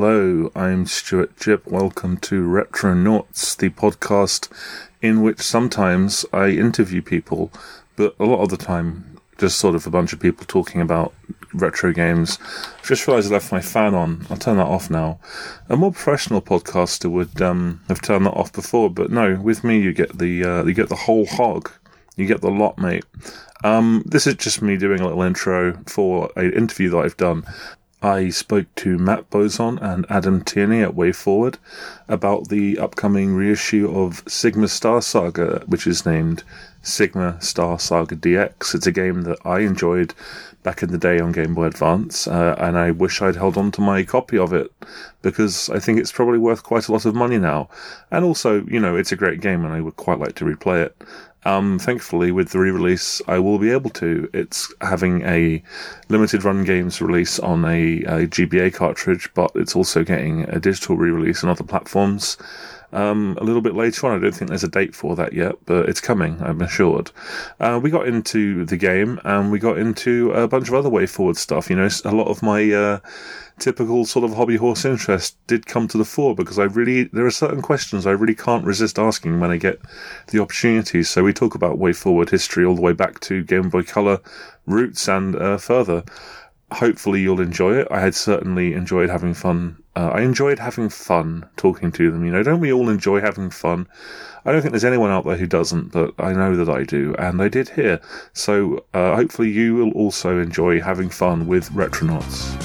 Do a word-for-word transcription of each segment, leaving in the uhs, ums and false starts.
Hello, I'm Stuart Jipp. Welcome to Retronauts, the podcast in which sometimes I interview people, but a lot of the time just sort of a bunch of people talking about retro games. I've just realised I left my fan on. I'll turn that off now. A more professional podcaster would um, have turned that off before, but no, with me you get the uh, you get the whole hog. You get the lot, mate. Um, this is just me doing a little intro for an interview that I've done. I spoke to Matt Bozon and Adam Tierney at WayForward about the upcoming reissue of Sigma Star Saga, which is named Sigma Star Saga D X. It's a game that I enjoyed back in the day on Game Boy Advance, uh, and I wish I'd held on to my copy of it, because I think it's probably worth quite a lot of money now. And also, you know, it's a great game and I would quite like to replay it. Um, thankfully, with the re-release, I will be able to. It's having a limited run games release on a, a G B A cartridge, but it's also getting a digital re-release on other platforms um, a little bit later on. I don't think there's a date for that yet, but it's coming, I'm assured. Uh, we got into the game, and we got into a bunch of other WayForward stuff. You know, a lot of my uh, typical sort of hobby horse interest did come to the fore, because I really, there are certain questions I really can't resist asking when I get the opportunity. So we talk about WayForward history all the way back to Game Boy Color roots and uh, further. Hopefully you'll enjoy it. I had certainly enjoyed having fun. Uh, I enjoyed having fun talking to them. You know, don't we all enjoy having fun? I don't think there's anyone out there who doesn't, but I know that I do, and I did here. So uh, hopefully you will also enjoy having fun with Retronauts.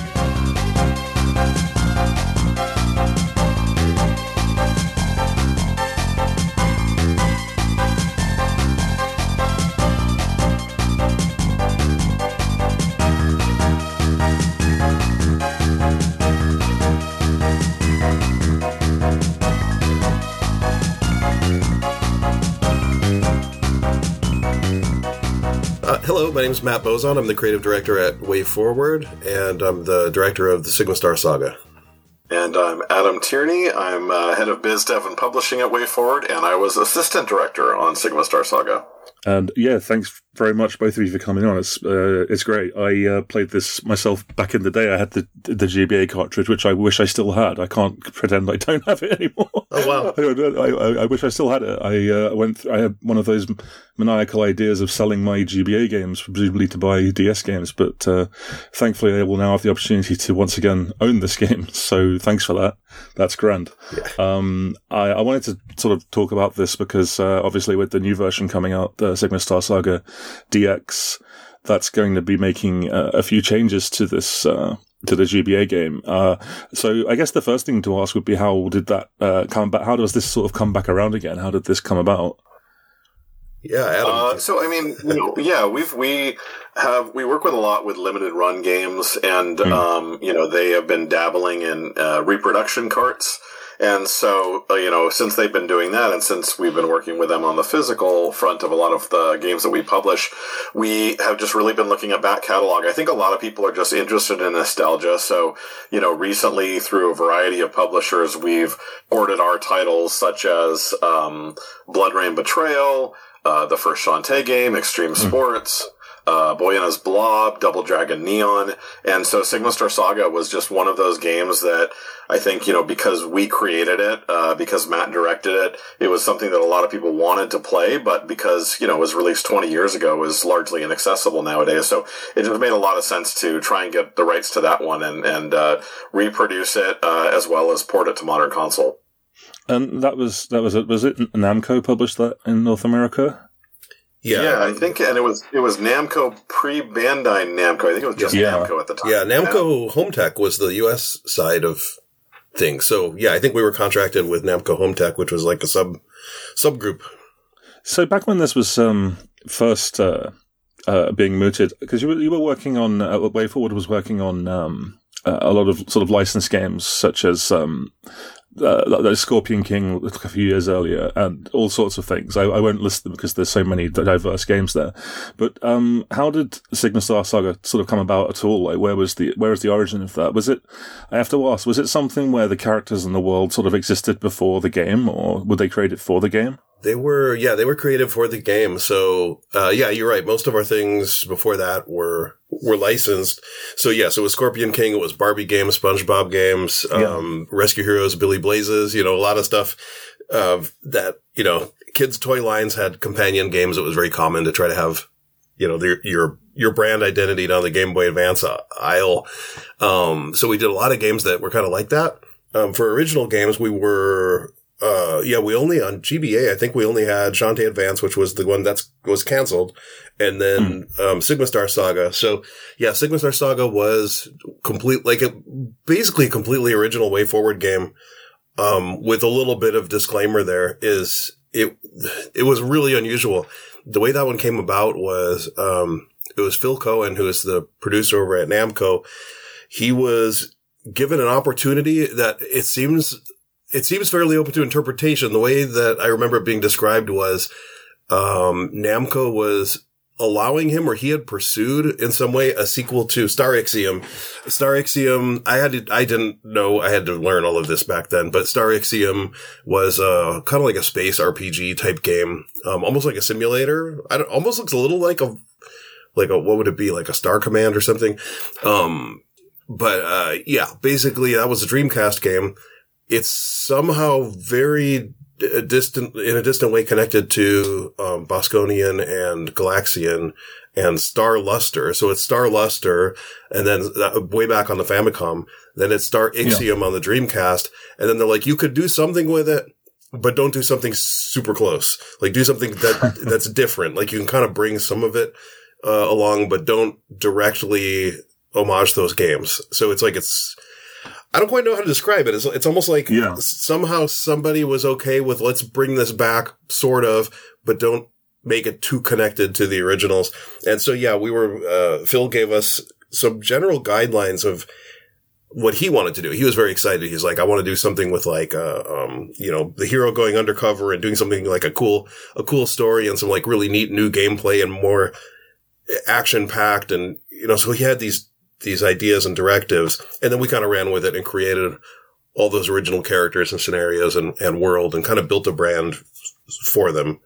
Hello, my name is Matt Bozon. I'm the creative director at WayForward, and I'm the director of the Sigma Star Saga. And I'm Adam Tierney. I'm uh, head of biz dev and publishing at WayForward, and I was assistant director on Sigma Star Saga. And yeah, thanks very much, both of you, for coming on. It's uh, it's great. I uh, played this myself back in the day. I had the the G B A cartridge, which I wish I still had. I can't pretend I don't have it anymore. Oh wow! I, I, I wish I still had it. I uh, went. Th- I had one of those maniacal ideas of selling my G B A games, presumably to buy D S games. But uh, thankfully, I will now have the opportunity to once again own this game. So thanks for that. That's grand. Yeah. Um, I, I wanted to sort of talk about this because uh, obviously with the new version coming out, the Sigma Star Saga D X, that's going to be making uh, a few changes to this uh, to the G B A game. Uh, so I guess the first thing to ask would be, how did that uh, come back? How does this sort of come back around again? How did this come about? Yeah, Adam. Uh, so I mean, you know, yeah, we've we have we work with a lot with limited run games, and mm. um, you know, they have been dabbling in uh, reproduction carts. And so, uh, you know, since they've been doing that, and since we've been working with them on the physical front of a lot of the games that we publish, we have just really been looking at back catalog. I think a lot of people are just interested in nostalgia. So, you know, recently through a variety of publishers, we've ported our titles such as um, Blood Rain Betrayal, uh, the first Shantae game, Extreme mm. Sports, Uh, Boyana's Blob, Double Dragon Neon, and so Sigma Star Saga was just one of those games that I think, you know, because we created it, uh, because Matt directed it, it was something that a lot of people wanted to play, but because, you know, it was released twenty years ago, is largely inaccessible nowadays. So it just made a lot of sense to try and get the rights to that one and, and uh, reproduce it, uh, as well as port it to modern console. And that was, that was it. Was it Namco published that in North America? Yeah, yeah, I think, and it was it was Namco pre-Bandai Namco. I think it was just yeah. Namco at the time. Yeah, Namco yeah. Home Tech was the U S side of things. So yeah, I think we were contracted with Namco Home Tech, which was like a sub subgroup. So back when this was um, first uh, uh, being mooted, because you were you were working on uh, WayForward was working on um, a lot of sort of licensed games such as. Um, Uh, Scorpion King a few years earlier, and all sorts of things. I, I won't list them because there's so many diverse games there. But um, how did Sigma Star Saga sort of come about at all? Like, where was the where was the origin of that? Was it? I have to ask. Was it something where the characters in the world sort of existed before the game, or would they create it for the game? They were, yeah, they were created for the game. So, uh, yeah, you're right. Most of our things before that were, were licensed. So, yes, it was Scorpion King. It was Barbie games, SpongeBob games, um, yeah. Rescue Heroes, Billy Blazes, you know, a lot of stuff, uh, that, you know, kids' toy lines had companion games. It was very common to try to have, you know, their, your, your brand identity down the Game Boy Advance aisle. Um, so we did a lot of games that were kind of like that. Um, for original games, we were, Uh, yeah, we only, on G B A, I think we only had Shantae Advance, which was the one that's, was canceled. And then, mm. um, Sigma Star Saga. So, yeah, Sigma Star Saga was complete, like a, basically a completely original Way Forward game. Um, with a little bit of disclaimer there is, it, it was really unusual. The way that one came about was, um, it was Phil Cohen, who is the producer over at Namco. He was given an opportunity that it seems, It seems fairly open to interpretation. The way that I remember it being described was, um, Namco was allowing him, or he had pursued in some way, a sequel to Star Ixiom. Star Ixiom, I had to, I didn't know, I had to learn all of this back then, but Star Ixiom was, uh, kind of like a space R P G type game, um, almost like a simulator. I don't, almost looks a little like a, like a, what would it be? Like a Star Command or something. Um, but, uh, yeah, basically that was a Dreamcast game. It's somehow very d- distant, in a distant way connected to, um, Bosconian and Galaxian and Star Luster. So it's Star Luster, and then uh, way back on the Famicom, then it's Star Ixiom yeah. on the Dreamcast. And then they're like, you could do something with it, but don't do something super close. Like do something that, that's different. Like you can kind of bring some of it, uh, along, but don't directly homage those games. So it's like, it's, I don't quite know how to describe it. It's, it's almost like yeah. somehow somebody was okay with, let's bring this back, sort of, but don't make it too connected to the originals. And so, yeah, we were, uh, Phil gave us some general guidelines of what he wanted to do. He was very excited. He's like, I want to do something with like, uh, um, you know, the hero going undercover and doing something like a cool, a cool story and some like really neat new gameplay and more action packed. And, you know, so he had these, these ideas and directives, and then we kind of ran with it and created all those original characters and scenarios and, and world and kind of built a brand for them.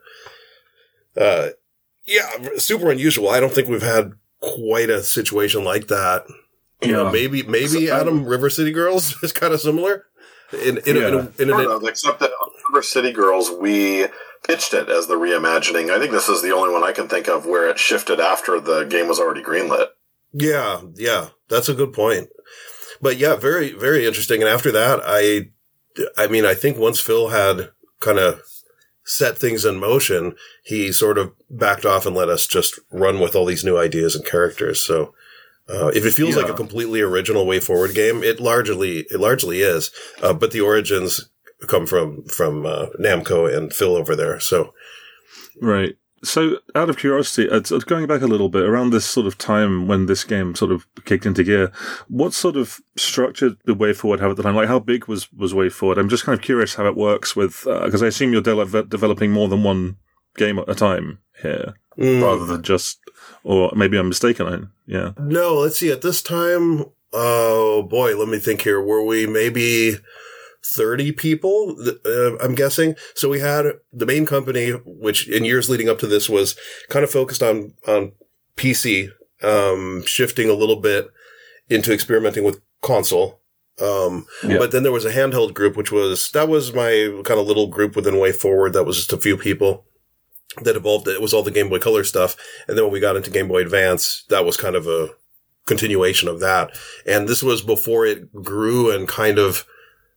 Uh, yeah, super unusual. I don't think we've had quite a situation like that. You yeah. know, maybe, maybe so, Adam, River City Girls is kind of similar. In, in, yeah. in, a, in, in, in, except that River City Girls, we pitched it as the reimagining. I think this is the only one I can think of where it shifted after the game was already greenlit. Yeah, yeah, that's a good point. But yeah, very, very interesting. And after that, I, I mean, I think once Phil had kind of set things in motion, he sort of backed off and let us just run with all these new ideas and characters. So, uh, if it feels yeah. like a completely original Way Forward game, it largely, it largely is. Uh, but the origins come from, from, uh, Namco and Phil over there. So. Right. So, out of curiosity, uh, going back a little bit, around this sort of time when this game sort of kicked into gear, what sort of structure did Way Forward have at the time? Like, how big was, was Way Forward? I'm just kind of curious how it works with, because uh, I assume you're de- developing more than one game at a time here, mm. rather than just, or maybe I'm mistaken, I, yeah. No, let's see, at this time, oh boy, let me think here, were we maybe thirty people, uh, I'm guessing. So we had the main company, which in years leading up to this was kind of focused on, on P C, um, shifting a little bit into experimenting with console. Um, yeah. But then there was a handheld group, which was, that was my kind of little group within Way Forward. That was just a few people that evolved. It was all the Game Boy Color stuff. And then when we got into Game Boy Advance, that was kind of a continuation of that. And this was before it grew and kind of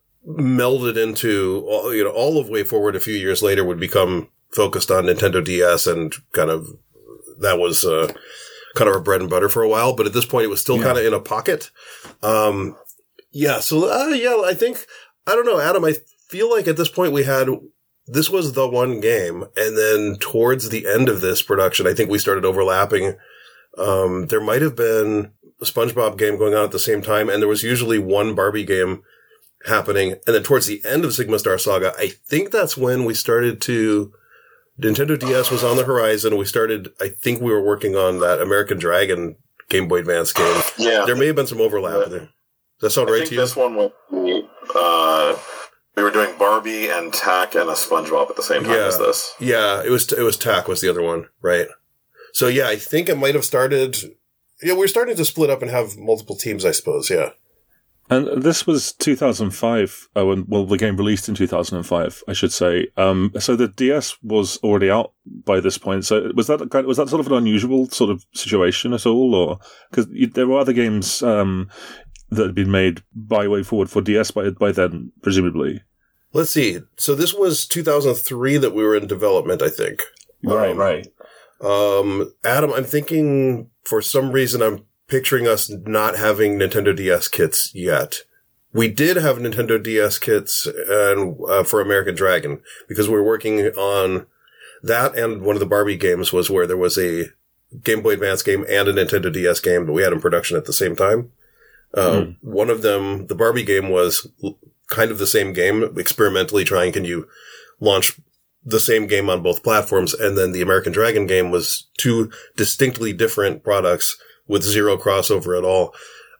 melded into, you know, all of Way Forward a few years later would become focused on Nintendo D S, and kind of, that was, uh, kind of our bread and butter for a while. But at this point, it was still yeah. kind of in a pocket. Um, yeah. So, uh, yeah, I think, I don't know, Adam, I feel like at this point we had, this was the one game. And then towards the end of this production, I think we started overlapping. Um, there might have been a SpongeBob game going on at the same time. And there was usually one Barbie game happening. And then towards the end of Sigma Star Saga, I think that's when we started to, Nintendo D S was on the horizon. We started, I think we were working on that American Dragon Game Boy Advance game. Yeah. There may have been some overlap yeah. there. Does that sound I right think to you? This one will be, uh, We were doing Barbie and Tack and a SpongeBob at the same time yeah. as this. Yeah, it was it was Tack was the other one, right? So yeah, I think it might have started. Yeah, we we're starting to split up and have multiple teams, I suppose. Yeah. And this was two thousand five, uh, when, well, the game released in two thousand five, I should say. Um, so the D S was already out by this point. So was that kind of, was that sort of an unusual sort of situation at all? Or, because there were other games, um, that had been made by WayForward for D S by, by then, presumably. Let's see. So this was two thousand three that we were in development, I think. Right, um, right. Um, Adam, I'm thinking for some reason I'm picturing us not having Nintendo D S kits yet. We did have Nintendo D S kits and uh, for American Dragon because we were working on that, and one of the Barbie games was where there was a Game Boy Advance game and a Nintendo D S game that we had in production at the same time. Uh, mm. One of them, the Barbie game, was kind of the same game, experimentally trying, can you launch the same game on both platforms? And then the American Dragon game was two distinctly different products with zero crossover at all.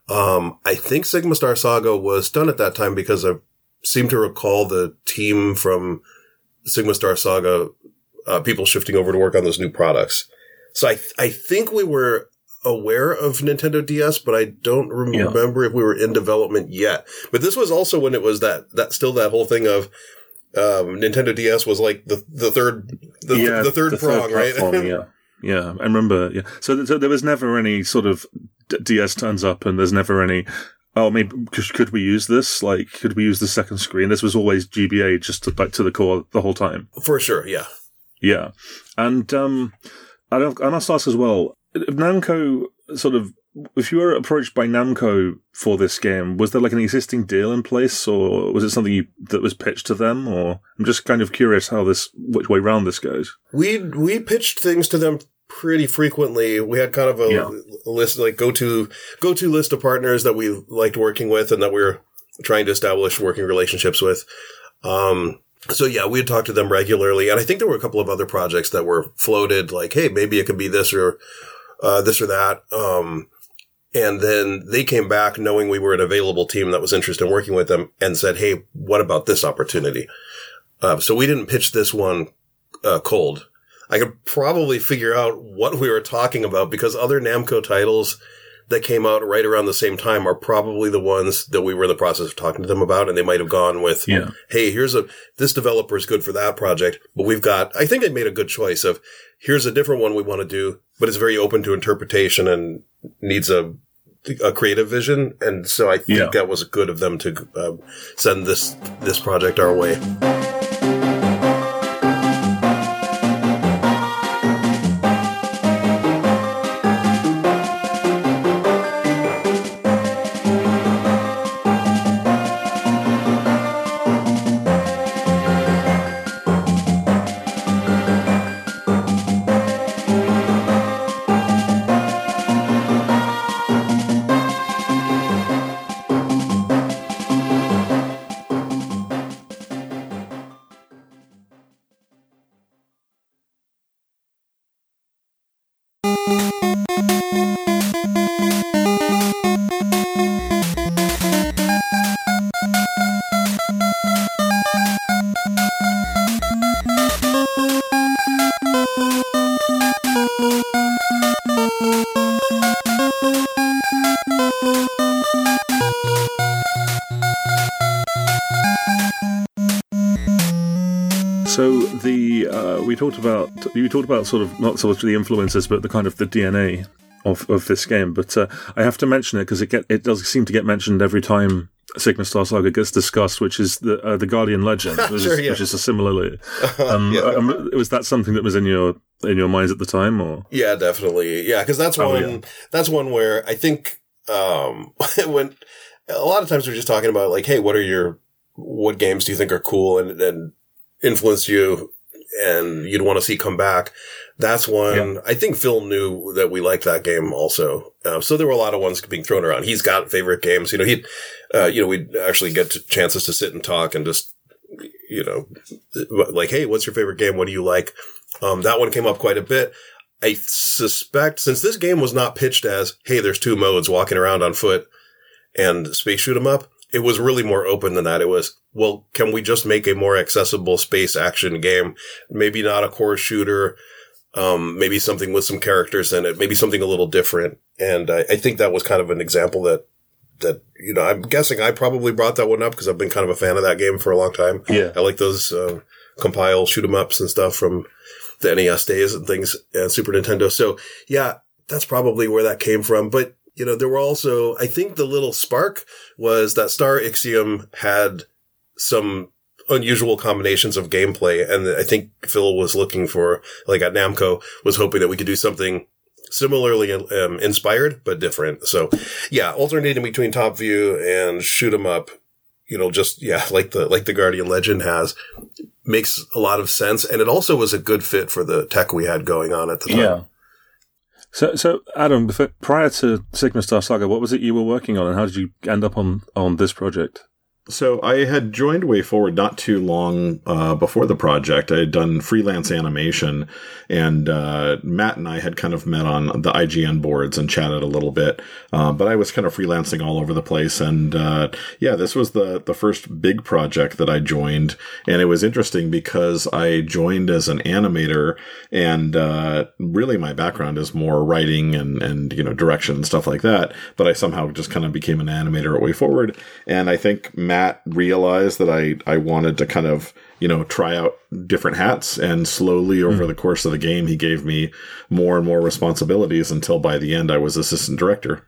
Um, I think Sigma Star Saga was done at that time because I seem to recall the team from Sigma Star Saga, uh, people shifting over to work on those new products. So I, th- I think we were aware of Nintendo D S, but I don't rem- yeah. remember if we were in development yet. But this was also when it was that, that still that whole thing of, um, Nintendo D S was like the, the third, the, yeah, the third the prong, third right? yeah. Yeah, I remember. Yeah, so, so there was never any sort of D S turns up, and there's never any. Oh, maybe could, could we use this? Like, could we use the second screen? This was always G B A, just to, like to the core the whole time. For sure, yeah, yeah. And um, I don't. I must ask as well. Namco sort of. If you were approached by Namco for this game, was there like an existing deal in place, or was it something you, that was pitched to them? Or I'm just kind of curious how this, which way round this goes. We we pitched things to them pretty frequently. We had kind of a yeah. list, like go to go to list of partners that we liked working with and that we were trying to establish working relationships with. Um, so yeah, we had talked to them regularly, and I think there were a couple of other projects that were floated, like, hey, maybe it could be this or uh, this or that. Um, And then they came back knowing we were an available team that was interested in working with them and said, hey, what about this opportunity? Uh, so we didn't pitch this one uh, cold. I could probably figure out what we were talking about because other Namco titles that came out right around the same time are probably the ones that we were in the process of talking to them about. And they might have gone with, yeah. hey, here's a, this developer is good for that project, but we've got, I think they made a good choice of here's a different one we want to do, but it's very open to interpretation and needs a, a creative vision. And so I think yeah. that was good of them to uh, send this, this project our way. So the uh, we talked about you talked about sort of not so much the influences, but the kind of the D N A of, of this game. But uh, I have to mention it because it get it does seem to get mentioned every time Sigma Star Saga gets discussed, which is the uh, the Guardian Legend, which, sure, is, yeah. which is a similarly. Um, yeah. um, was that something that was in your in your minds at the time, or? Yeah, definitely. Yeah, because that's one. Oh, yeah. That's one where I think um, when a lot of times we're just talking about like, hey, what are your what games do you think are cool and and influenced you and you'd want to see come back. That's one. Yeah. I think Phil knew that we liked that game also. Uh, so there were a lot of ones being thrown around. He's got favorite games. You know, he, uh, you know, we'd actually get chances to sit and talk and just, you know, like, hey, what's your favorite game? What do you like? Um, that one came up quite a bit. I suspect since this game was not pitched as, hey, there's two modes, walking around on foot and space shoot 'em up, it was really more open than that. It was, well, can we just make a more accessible space action game? Maybe not a core shooter. Um, maybe something with some characters in it, maybe something a little different. And I, I think that was kind of an example that, that, you know, I'm guessing I probably brought that one up because I've been kind of a fan of that game for a long time. Yeah. I like those, uh, compile shoot 'em ups and stuff from the N E S days and things and Super Nintendo. So yeah, that's probably where that came from. But, you know, there were also, I think the little spark was that Star Ixiom had some unusual combinations of gameplay. And I think Phil was looking for, like at Namco, was hoping that we could do something similarly um, inspired, but different. So yeah, alternating between top view and shoot 'em up, you know, just, yeah, like the, like the Guardian Legend has, makes a lot of sense. And it also was a good fit for the tech we had going on at the time. Yeah. So, so Adam, before, prior to Sigma Star Saga, what was it you were working on and how did you end up on, on this project? So I had joined WayForward not too long uh, before the project. I had done freelance animation, and uh, Matt and I had kind of met on the I G N boards and chatted a little bit. Uh, but I was kind of freelancing all over the place, and uh, yeah, this was the the first big project that I joined, and it was interesting because I joined as an animator, and uh, really my background is more writing and and you know direction and stuff like that. But I somehow just kind of became an animator at WayForward, and I think Matt Matt realized that I, I wanted to kind of, you know, try out different hats, and slowly over mm. the course of the game, he gave me more and more responsibilities until by the end I was assistant director.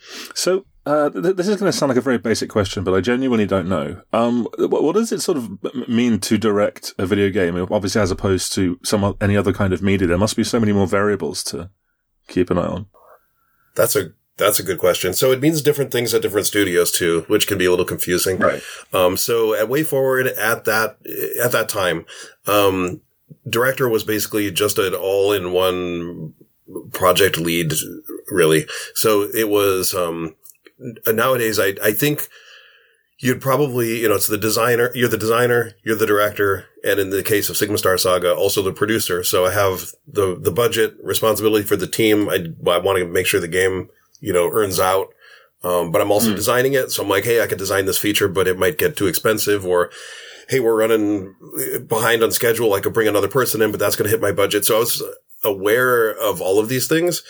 So uh, th- this is going to sound like a very basic question, but I genuinely don't know. Um, what, what does it sort of mean to direct a video game? Obviously, as opposed to some any other kind of media, there must be so many more variables to keep an eye on. That's a That's a good question. So it means different things at different studios too, which can be a little confusing. Right. Um, so at WayForward at that, at that time, um, director was basically just an all-in-one project lead, really. So it was, um, nowadays I, I think you'd probably, you know, it's the designer, you're the designer, you're the director, and in the case of Sigma Star Saga, also the producer. So I have the, the budget responsibility for the team. I, I want to make sure the game, you know, earns out. Um, but I'm also mm. designing it. So I'm like, hey, I could design this feature, but it might get too expensive, or, hey, we're running behind on schedule. I could bring another person in, but that's going to hit my budget. So I was aware of all of these things,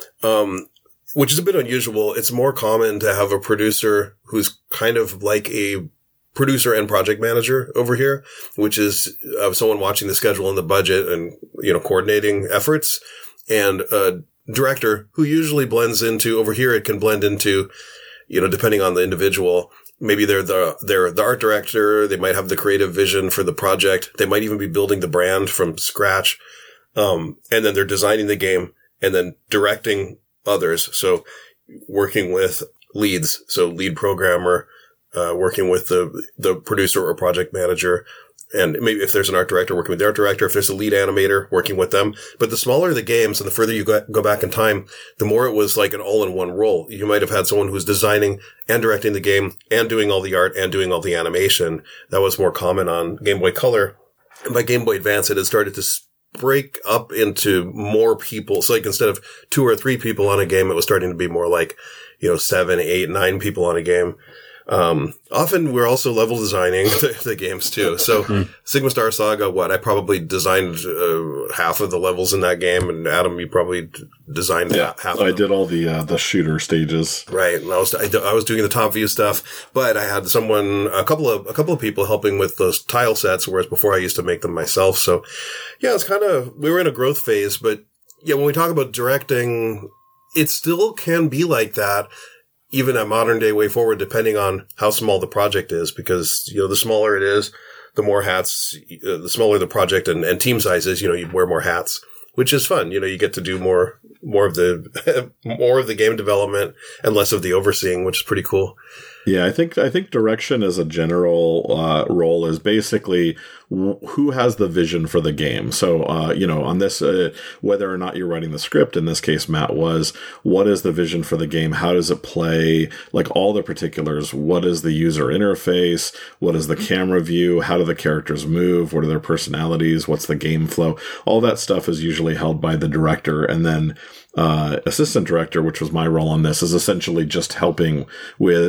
um, which is a bit unusual. It's more common to have a producer who's kind of like a producer and project manager over here, which is uh, someone watching the schedule and the budget and, you know, coordinating efforts, and, uh, director who usually blends into, over here it can blend into, you know, depending on the individual. Maybe they're the, they're the art director. They might have the creative vision for the project. They might even be building the brand from scratch. Um, and then they're designing the game and then directing others. So working with leads. So lead programmer, uh, working with the, the producer or project manager. And maybe if there's an art director, working with the art director, if there's a lead animator, working with them. But the smaller the games and the further you go, go back in time, the more it was like an all-in-one role. You might have had someone who's designing and directing the game and doing all the art and doing all the animation. That was more common on Game Boy Color. And by Game Boy Advance, it had started to break up into more people. So like instead of two or three people on a game, it was starting to be more like, you know, seven, eight, nine people on a game. Um, often we're also level designing the, the games too. So mm-hmm. Sigma Star Saga, what, I probably designed uh, half of the levels in that game, and Adam, you probably designed yeah, half of I them. did all the, uh, the shooter stages. Right. And I was, I, I was doing the top view stuff, but I had someone, a couple of, a couple of people helping with those tile sets, whereas before I used to make them myself. So yeah, it's kind of, we were in a growth phase, but yeah, when we talk about directing, it still can be like that. Even at modern day WayForward, depending on how small the project is, because, you know, the smaller it is, the more hats, uh, the smaller the project and, and team size is, you know, you wear more hats, which is fun. You know, you get to do more, more of the, more of the game development and less of the overseeing, which is pretty cool. Yeah, I think I think direction as a general uh, role is basically w- who has the vision for the game. So, uh, you know, on this, uh, whether or not you're writing the script, in this case, Matt was, what is the vision for the game? How does it play? Like all the particulars. What is the user interface? What is the camera view? How do the characters move? What are their personalities? What's the game flow? All that stuff is usually held by the director. And then Uh, assistant director, which was my role on this, is essentially just helping with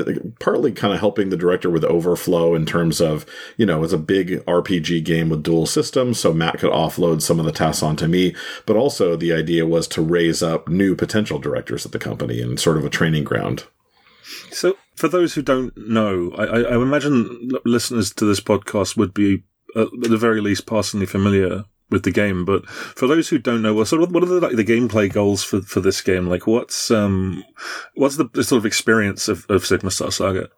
partly kind of helping the director with overflow in terms of, you know, it's a big R P G game with dual systems, so Matt could offload some of the tasks onto me. But also the idea was to raise up new potential directors at the company and sort of a training ground. So, for those who don't know, I, I imagine listeners to this podcast would be, at the very least, passingly familiar with the game. But for those who don't know, well, sort of, what are the, like, the gameplay goals for, for this game? Like, what's um, what's the, the sort of experience of, of Sigma Star Saga?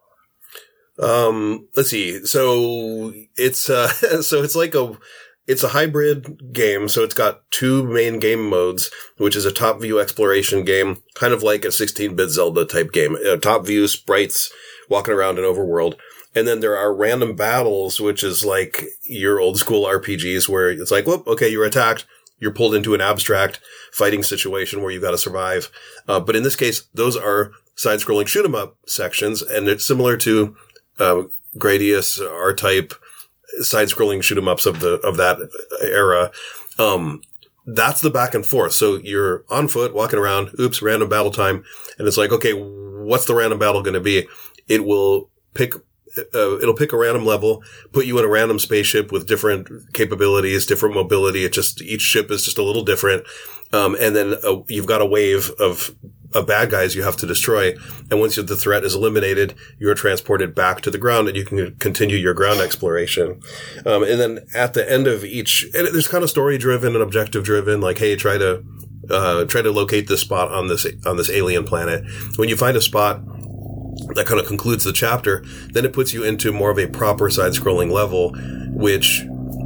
Um, let's see. So it's uh, so it's like a. It's a hybrid game, so it's got two main game modes, which is a top-view exploration game, kind of like a sixteen-bit Zelda-type game. A top-view, sprites, walking around an overworld. And then there are random battles, which is like your old-school R P Gs, where it's like, whoop, okay, you're attacked, you're pulled into an abstract fighting situation where you've got to survive. Uh, but in this case, those are side-scrolling shoot-'em-up sections, and it's similar to uh, Gradius, R-Type, side-scrolling shoot-'em-ups of the of that era. Um, that's the back and forth. So you're on foot, walking around, oops, random battle time, and it's like, okay, what's the random battle going to be? It will pick, uh, it'll pick a random level, put you in a random spaceship with different capabilities, different mobility. It just, each ship is just a little different. Um, and then uh, you've got a wave of of bad guys you have to destroy. And once the threat is eliminated, you're transported back to the ground and you can continue your ground exploration. Um, and then at the end of each, and there's kind of story driven and objective driven, like, hey, try to, uh, try to locate this spot on this, on this alien planet. When you find a spot that kind of concludes the chapter, then it puts you into more of a proper side scrolling level, which,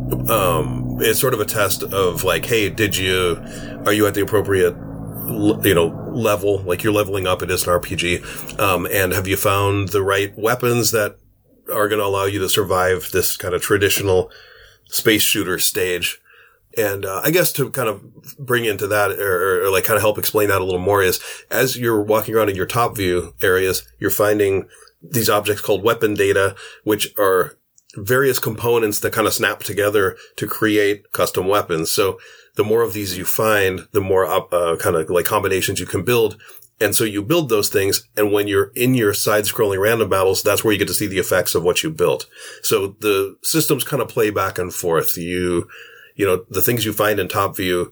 um, is sort of a test of like, hey, did you, are you at the appropriate, you know, level, like you're leveling up, it is an R P G, um, and have you found the right weapons that are going to allow you to survive this kind of traditional space shooter stage? And uh, I guess to kind of bring into that, or, or like kind of help explain that a little more, is as you're walking around in your top view areas, you're finding these objects called weapon data, which are various components that kind of snap together to create custom weapons. So the more of these you find, the more uh, kind of like combinations you can build. And so you build those things. And when you're in your side-scrolling random battles, that's where you get to see the effects of what you built. So the systems kind of play back and forth. You, you know, the things you find in top view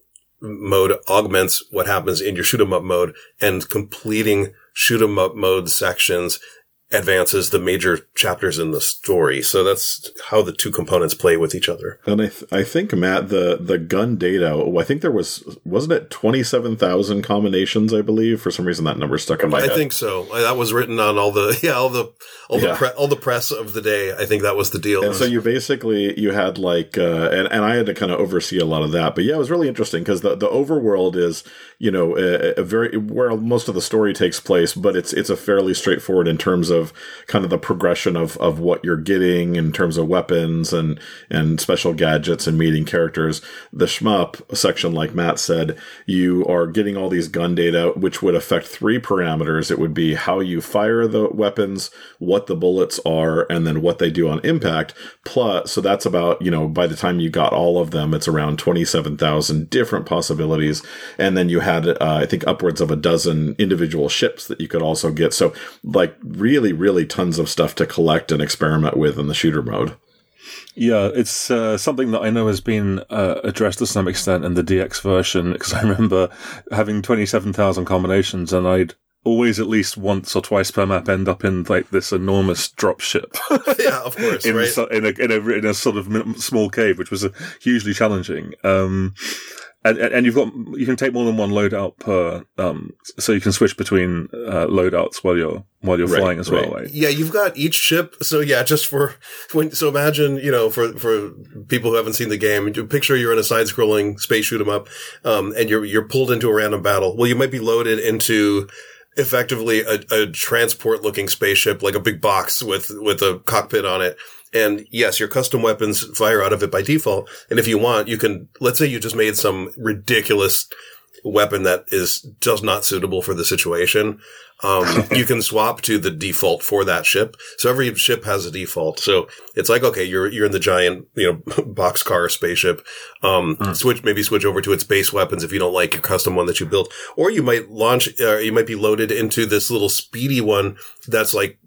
mode augments what happens in your shoot 'em up mode, and completing shoot 'em up mode sections advances the major chapters in the story. So that's how the two components play with each other. And I, th- I think, Matt, the, the gun data, I think there was, wasn't it twenty-seven thousand combinations, I believe? For some reason that number stuck in my I head. I think so. That was written on all the, yeah, all the, all yeah. the, pre- all the press of the day. I think that was the deal. And so you basically, you had like, uh, and, and I had to kind of oversee a lot of that. But yeah, it was really interesting because the, the overworld is, you know, a, a very, where most of the story takes place, but it's, it's a fairly straightforward in terms of kind of the progression of, of what you're getting in terms of weapons and, and special gadgets and meeting characters. The shmup section, like Matt said, you are getting all these gun data, which would affect three parameters. It would be how you fire the weapons, what the bullets are, and then what they do on impact. Plus, so that's about, you know, by the time you got all of them, it's around twenty-seven thousand different possibilities. And then you had, uh, I think, upwards of a dozen individual ships that you could also get. So, like, really, really tons of stuff to collect and experiment with in the shooter mode. Yeah, it's uh, something that I know has been uh, addressed to some extent in the D X version, because I remember having twenty-seven thousand combinations, and I'd always at least once or twice per map end up in like this enormous drop ship. Yeah, of course, in, right? so, in, a, in, a, in a sort of small cave, which was uh, hugely challenging. Um, And, and you've got, you can take more than one loadout per, um, so you can switch between, uh, loadouts while you're, while you're right, flying as right. well, right? Yeah, you've got each ship. So yeah, just for, when, so imagine, you know, for, for people who haven't seen the game, picture you're in a side scrolling space shoot 'em up, um, and you're, you're pulled into a random battle. Well, you might be loaded into effectively a, a transport looking spaceship, like a big box with, with a cockpit on it. And yes, your custom weapons fire out of it by default. And if you want, you can, let's say you just made some ridiculous weapon that is just not suitable for the situation. Um, you can swap to the default for that ship. So every ship has a default. So it's like, okay, you're, you're in the giant, you know, boxcar spaceship. Um, mm. switch, maybe switch over to its base weapons if you don't like your custom one that you built. Or you might launch, uh, you might be loaded into this little speedy one that's like,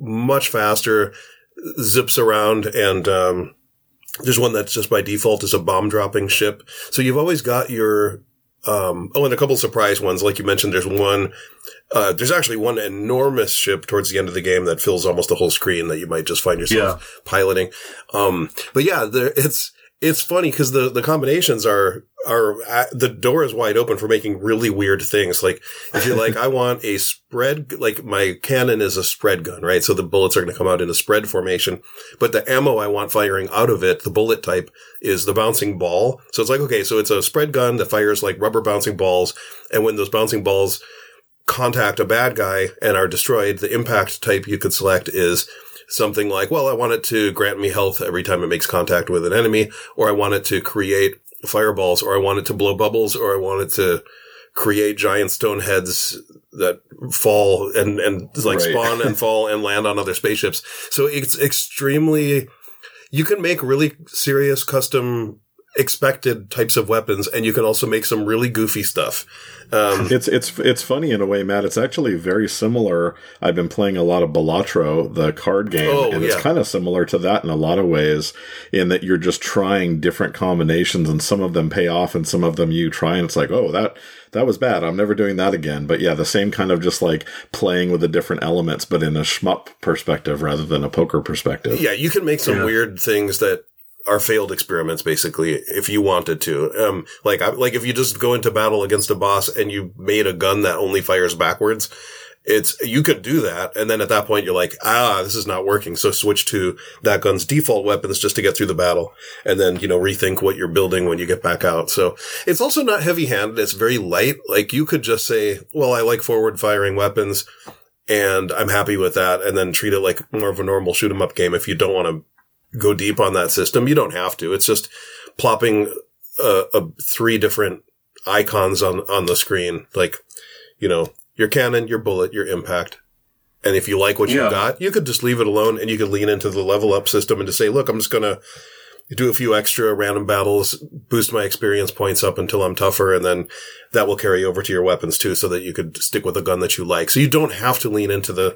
much faster, zips around, and um, there's one that's just by default is a bomb dropping ship. So you've always got your um, oh, and a couple surprise ones, like you mentioned. There's one. Uh, there's actually one enormous ship towards the end of the game that fills almost the whole screen that you might just find yourself yeah. piloting. Um, but yeah, there, it's it's funny because the the combinations are. Are uh, the door is wide open for making really weird things. Like if you're like, I want a spread, like my cannon is a spread gun, right? So the bullets are going to come out in a spread formation, but the ammo I want firing out of it, the bullet type, is the bouncing ball. So it's like, okay, so it's a spread gun that fires like rubber bouncing balls, and when those bouncing balls contact a bad guy and are destroyed, the impact type you could select is something like, well, I want it to grant me health every time it makes contact with an enemy, or I want it to create fireballs, or I want it to blow bubbles, or I want it to create giant stone heads that fall and, and like right. spawn and fall and land on other spaceships. So it's extremely, you can make really serious custom expected types of weapons, and you can also make some really goofy stuff. Um, it's it's it's funny in a way, Matt. It's actually very similar. I've been playing a lot of Balatro, the card game, oh, and yeah. it's kind of similar to that in a lot of ways, in that you're just trying different combinations, and some of them pay off, and some of them you try, and it's like, oh, that that was bad. I'm never doing that again. But yeah, the same kind of just like playing with the different elements, but in a shmup perspective rather than a poker perspective. Yeah, you can make some yeah. weird things that are failed experiments, basically, if you wanted to. Um, like, like if you just go into battle against a boss and you made a gun that only fires backwards, it's, you could do that. And then at that point, you're like, ah, this is not working. So switch to that gun's default weapons just to get through the battle. And then, you know, rethink what you're building when you get back out. So it's also not heavy handed. It's very light. Like you could just say, well, I like forward firing weapons and I'm happy with that. And then treat it like more of a normal shoot 'em up game if you don't want to go deep on that system. You don't have to. It's just plopping uh, uh, three different icons on, on the screen. Like, you know, your cannon, your bullet, your impact. And if you like what yeah. you got, you could just leave it alone and you could lean into the level up system and just say, look, I'm just going to do a few extra random battles, boost my experience points up until I'm tougher. And then that will carry over to your weapons too, so that you could stick with a gun that you like. So you don't have to lean into the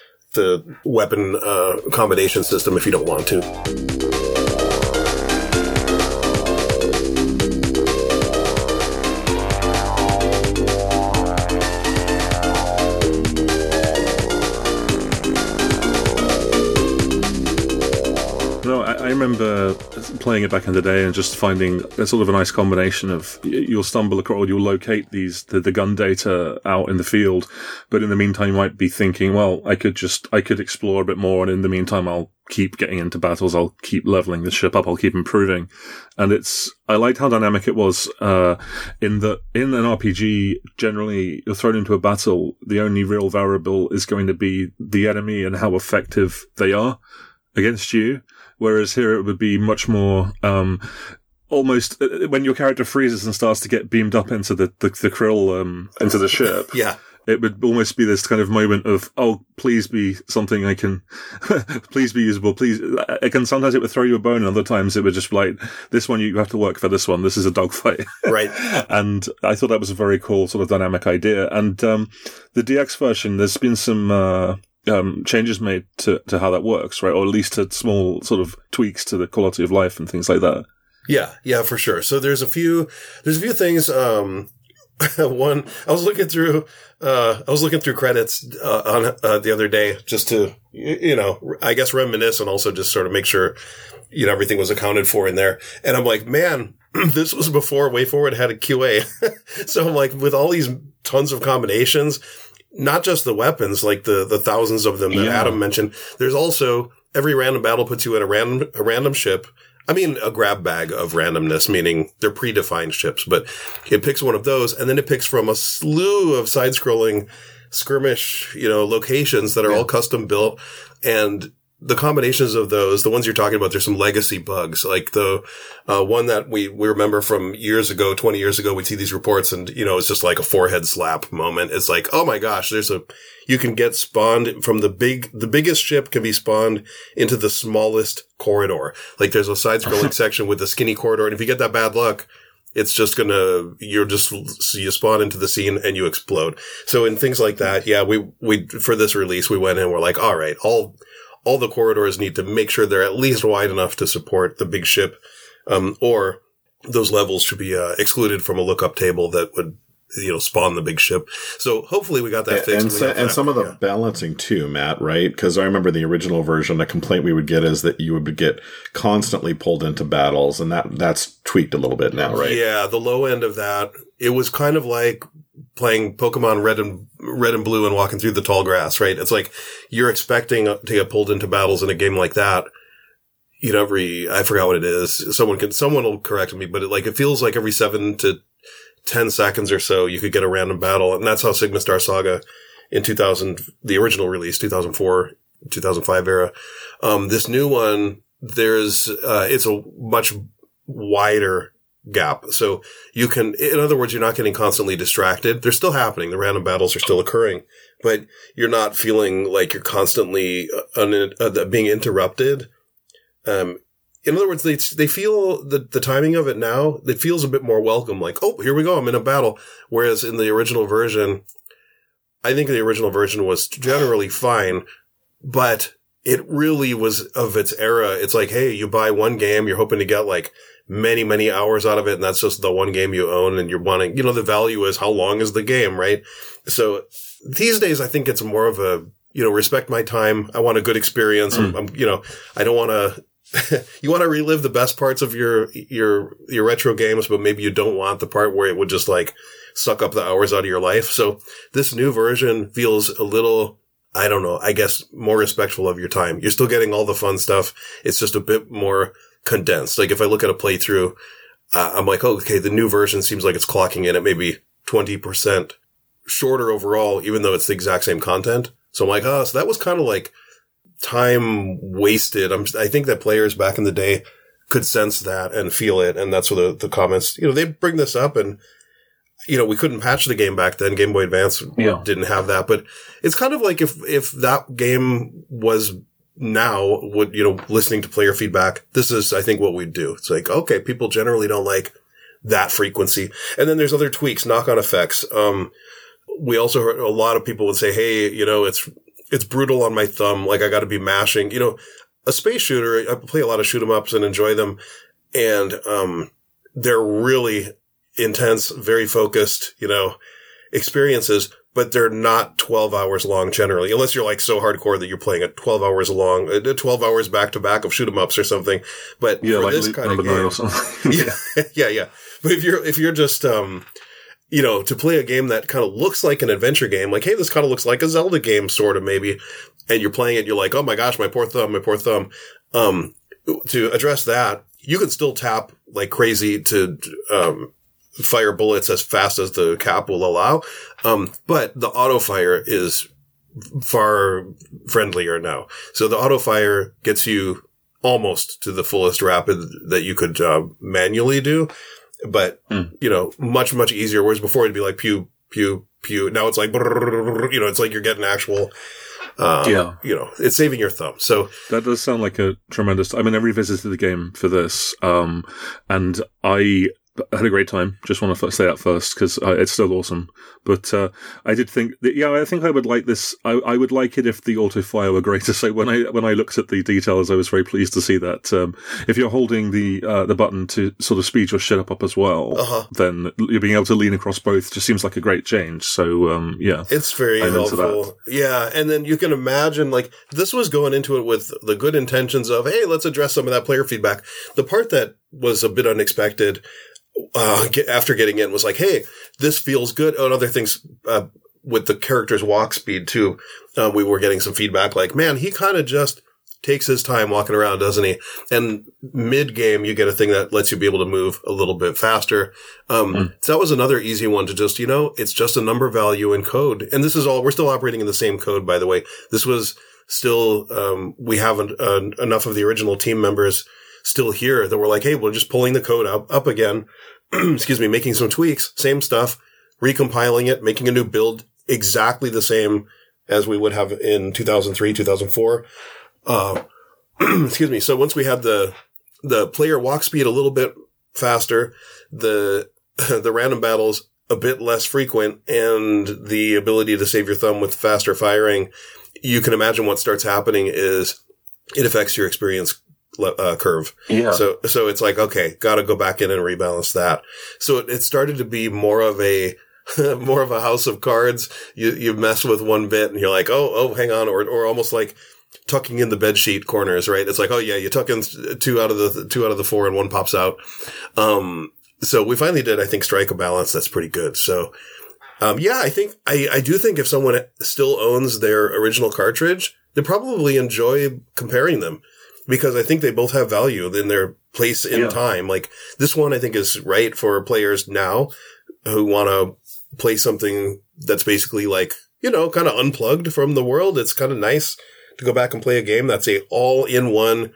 the weapon uh, combination system if you don't want to. No, I, I remember playing it back in the day and just finding a sort of a nice combination of you'll stumble across, or you'll locate these the, the gun data out in the field, but in the meantime you might be thinking, well, I could just I could explore a bit more, and in the meantime I'll keep getting into battles, I'll keep leveling the ship up, I'll keep improving. And it's I liked how dynamic it was. Uh, in the in an R P G, generally you're thrown into a battle, the only real variable is going to be the enemy and how effective they are against you. Whereas here it would be much more, um, almost, uh, when your character freezes and starts to get beamed up into the, the, the krill, um, into the ship. Yeah. It would almost be this kind of moment of, oh, please be something I can, please be usable, please. I can, sometimes it would throw you a bone, and other times it would just be like, this one, you have to work for this one. This is a dogfight. Right. And I thought that was a very cool sort of dynamic idea. And, um, the D X version, there's been some, uh, Um, changes made to, to how that works, right? Or at least to small sort of tweaks to the quality of life and things like that. Yeah, yeah, for sure. So there's a few, there's a few things, um, one, I was looking through, uh, I was looking through credits, uh, on, uh, the other day just to, you know, I guess reminisce and also just sort of make sure, you know, everything was accounted for in there. And I'm like, man, this was before WayForward had a Q A. So I'm like, with all these tons of combinations, not just the weapons, like the, the thousands of them that yeah. Adam mentioned. There's also every random battle puts you in a random, a random ship. I mean, a grab bag of randomness, meaning they're predefined ships, but it picks one of those and then it picks from a slew of side scrolling skirmish, you know, locations that are yeah. all custom built. And the combinations of those, the ones you're talking about, there's some legacy bugs, like the, uh, one that we, we remember from years ago, twenty years ago, we'd see these reports and, you know, it's just like a forehead slap moment. It's like, oh my gosh, there's a, you can get spawned from the big, the biggest ship can be spawned into the smallest corridor. Like there's a side scrolling section with a skinny corridor. And if you get that bad luck, it's just gonna, you're just, so you spawn into the scene and you explode. So in things like that, yeah, we, we, for this release, we went in and we're like, all right, all, all the corridors need to make sure they're at least wide enough to support the big ship, um, or those levels should be, uh, excluded from a lookup table that would, you know, spawn the big ship. So hopefully we got that fixed. And, so, and some of the yeah. balancing too, Matt, right? Because I remember the original version, a complaint we would get is that you would get constantly pulled into battles, and that that's tweaked a little bit now, right? Yeah, the low end of that, it was kind of like playing Pokemon Red and Red and Blue and walking through the tall grass, right? It's like you're expecting to get pulled into battles in a game like that. You know, every, I forgot what it is. Someone can, someone will correct me, but it, like, it feels like every seven to ten seconds or so, you could get a random battle. And that's how Sigma Star Saga in two thousand, the original release, two thousand four, two thousand five era. Um, this new one, there's, uh, it's a much wider gap. So you can, in other words, you're not getting constantly distracted. They're still happening. The random battles are still occurring, but you're not feeling like you're constantly un- uh, being interrupted. Um, in other words, they, they feel the, the timing of it now, it feels a bit more welcome. Like, oh, here we go. I'm in a battle. Whereas in the original version, I think the original version was generally fine, but it really was of its era. It's like, hey, you buy one game, you're hoping to get like many, many hours out of it. And that's just the one game you own, and you're wanting, you know, the value is how long is the game, right? So these days, I think it's more of a, you know, respect my time. I want a good experience. Mm. I'm, I'm, you know, I don't want to, you want to relive the best parts of your, your, your retro games, but maybe you don't want the part where it would just like suck up the hours out of your life. So this new version feels a little, I don't know, I guess more respectful of your time. You're still getting all the fun stuff. It's just a bit more condensed. Like if I look at a playthrough, uh, I'm like, oh, okay, the new version seems like it's clocking in at maybe twenty percent shorter overall, even though it's the exact same content. So I'm like, oh, so that was kind of like time wasted. I'm, I think that players back in the day could sense that and feel it. And that's where the, the comments, you know, they bring this up, and, you know, we couldn't patch the game back then. Game Boy Advance yeah. didn't have that, but it's kind of like if, if that game was now would, you know, listening to player feedback, this is, I think, what we'd do. It's like, okay, people generally don't like that frequency. And then there's other tweaks, knock-on effects. Um, we also heard a lot of people would say, hey, you know, it's, it's brutal on my thumb. Like I got to be mashing, you know, a space shooter. I play a lot of shoot 'em ups and enjoy them. And, um, they're really intense, very focused, you know, experiences, but they're not twelve hours long generally, unless you're like so hardcore that you're playing at twelve hours long, twelve hours back to back of shoot 'em ups or something. But yeah, for like this kind of game, or something. yeah, yeah, yeah. But if you're, if you're just, um, you know, to play a game that kind of looks like an adventure game, like, hey, this kind of looks like a Zelda game, sort of, maybe, and you're playing it, you're like, oh my gosh, my poor thumb, my poor thumb. Um, to address that, you can still tap like crazy to, um, fire bullets as fast as the cap will allow. Um, but the auto fire is far friendlier now. So the auto fire gets you almost to the fullest rapid that you could, uh, manually do. But, mm. you know, much, much easier. Whereas before it'd be like pew, pew, pew. Now it's like, you know, it's like you're getting actual, uh, yeah. you know, it's saving your thumb. So that does sound like a tremendous, I mean, I revisited the game for this, um, and I, I had a great time. Just want to say that first because uh, it's still awesome. But uh, I did think that, yeah, I think I would like this. I, I would like it if the auto fire were greater. So when I when I looked at the details, I was very pleased to see that. Um, if you're holding the uh, the button to sort of speed your shit up, up as well, uh-huh. then you're being able to lean across both just seems like a great change. So um, yeah, it's very I'm helpful. Yeah, and then you can imagine like this was going into it with the good intentions of, hey, let's address some of that player feedback. The part that was a bit unexpected. Uh, get, after getting in was like, hey, this feels good. Oh, and other things, uh, with the character's walk speed too. Uh, we were getting some feedback like, man, he kind of just takes his time walking around, doesn't he? And mid game, you get a thing that lets you be able to move a little bit faster. Um, mm. so that was another easy one to just, you know, it's just a number value in code. And this is all, we're still operating in the same code, by the way. This was still, um, we haven't, uh, enough of the original team members still here that we're like, hey, we're just pulling the code up, up again. Excuse me, making some tweaks, same stuff, recompiling it, making a new build exactly the same as we would have in two thousand three, two thousand four. Uh, excuse me. So once we had the, the player walk speed a little bit faster, the the random battles a bit less frequent, and the ability to save your thumb with faster firing, you can imagine what starts happening is it affects your experience uh, curve. Yeah. So, so it's like, okay, gotta go back in and rebalance that. So it, it started to be more of a, more of a house of cards. You, you mess with one bit and you're like, oh, oh, hang on. Or, or almost like tucking in the bedsheet corners, right? It's like, oh yeah, you tuck in two out of the, two out of the four and one pops out. Um, so we finally did, I think, strike a balance that's pretty good. So, um, yeah, I think, I, I do think if someone still owns their original cartridge, they probably enjoy comparing them because I think they both have value in their place in yeah. time. Like this one, I think is right for players now who want to play something that's basically like, you know, kind of unplugged from the world. It's kind of nice to go back and play a game that's a all in one.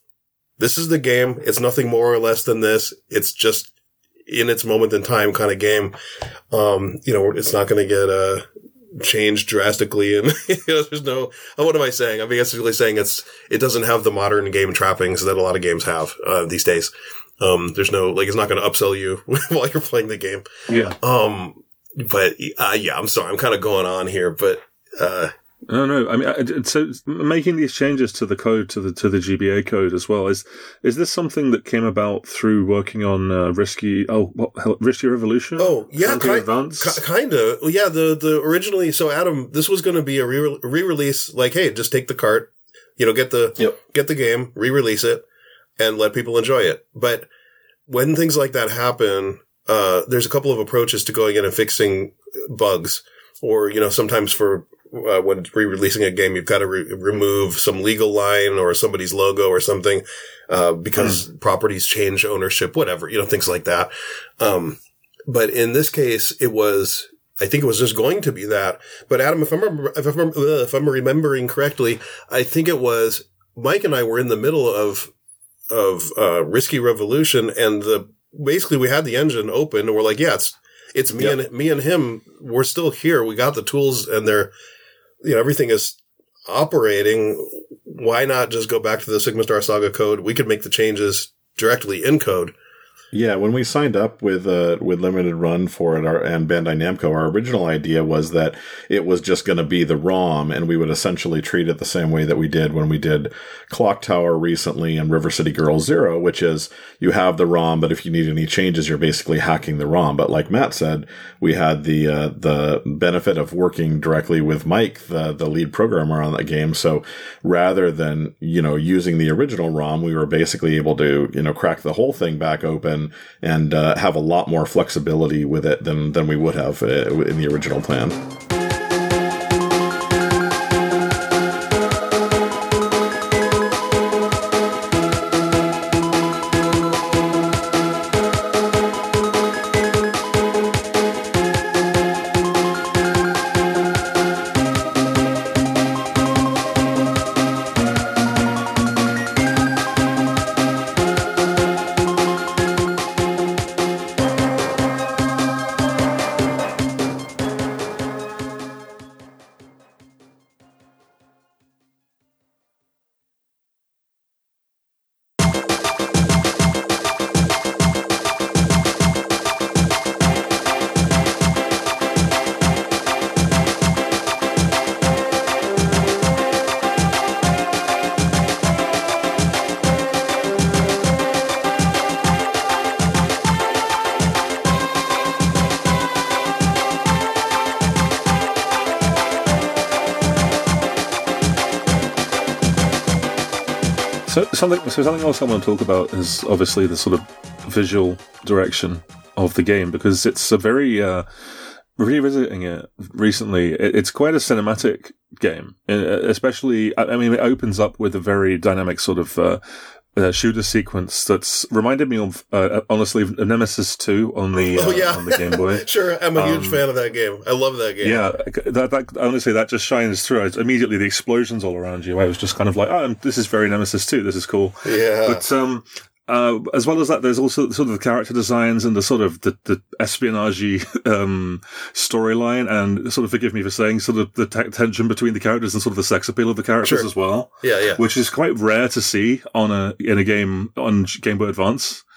This is the game. It's nothing more or less than this. It's just in its moment in time kind of game. Um, you know, it's not going to get, uh, changed drastically. And, you know, there's no, oh, what am I saying? I'm basically saying it's, it doesn't have the modern game trappings that a lot of games have, uh, these days. Um, there's no, like, it's not going to upsell you while you're playing the game. Yeah. Um, but, uh, yeah, I'm sorry. I'm kind of going on here, but, uh, No, no. I mean, so making these changes to the code, to the to the G B A code as well, is is this something that came about through working on uh, Risky? Oh, what Risky Revolution? Oh, yeah, Frontier ki- Advance? ki- kind of. Well, yeah, the the originally. So, Adam, this was going to be a re release. Like, hey, just take the cart, you know, get the Yep. get the game, re-release it, and let people enjoy it. But when things like that happen, uh, there's a couple of approaches to going in and fixing bugs, or you know, sometimes for Uh, when re-releasing a game, you've got to re- remove some legal line or somebody's logo or something, uh, because mm. properties change ownership, whatever, you know, things like that. Um, but in this case, it was, I think it was just going to be that. But Adam, if I'm, if I'm, if I'm remembering correctly, I think it was Mike and I were in the middle of, of, uh, Risky Revolution, and the, basically we had the engine open and we're like, yeah, it's, it's me yep. and, me and him. We're still here. We got the tools and they're, you know, everything is operating. Why not just go back to the Sigma Star Saga code? We could make the changes directly in code. Yeah, when we signed up with uh, with Limited Run for it, our, and Bandai Namco, our original idea was that it was just going to be the ROM, and we would essentially treat it the same way that we did when we did Clock Tower recently and River City Girls Zero, which is you have the ROM, but if you need any changes, you're basically hacking the ROM. But like Matt said, we had the uh, the benefit of working directly with Mike, the the lead programmer on that game. So rather than you know using the original ROM, we were basically able to you know crack the whole thing back open and uh, have a lot more flexibility with it than than we would have uh, in the original plan. So something, so something else I want to talk about is obviously the sort of visual direction of the game, because it's a very, uh, revisiting it recently, it's quite a cinematic game, especially, I mean, it opens up with a very dynamic sort of, uh, Uh, shooter sequence that's reminded me of, uh, honestly, of Nemesis two on the, uh, oh, yeah. on the Game Boy. Sure, I'm a huge um, fan of that game. I love that game. Yeah, that, that, honestly, that just shines through. It's immediately the explosions all around you. I was just kind of like, oh, this is very Nemesis two. This is cool. Yeah. But, um, uh, as well as that, there's also sort of the character designs and the sort of the, the espionage um, storyline, and sort of, forgive me for saying, sort of the t- tension between the characters and sort of the sex appeal of the characters Sure. as well. Yeah, yeah. Which is quite rare to see on a in a game on Game Boy Advance.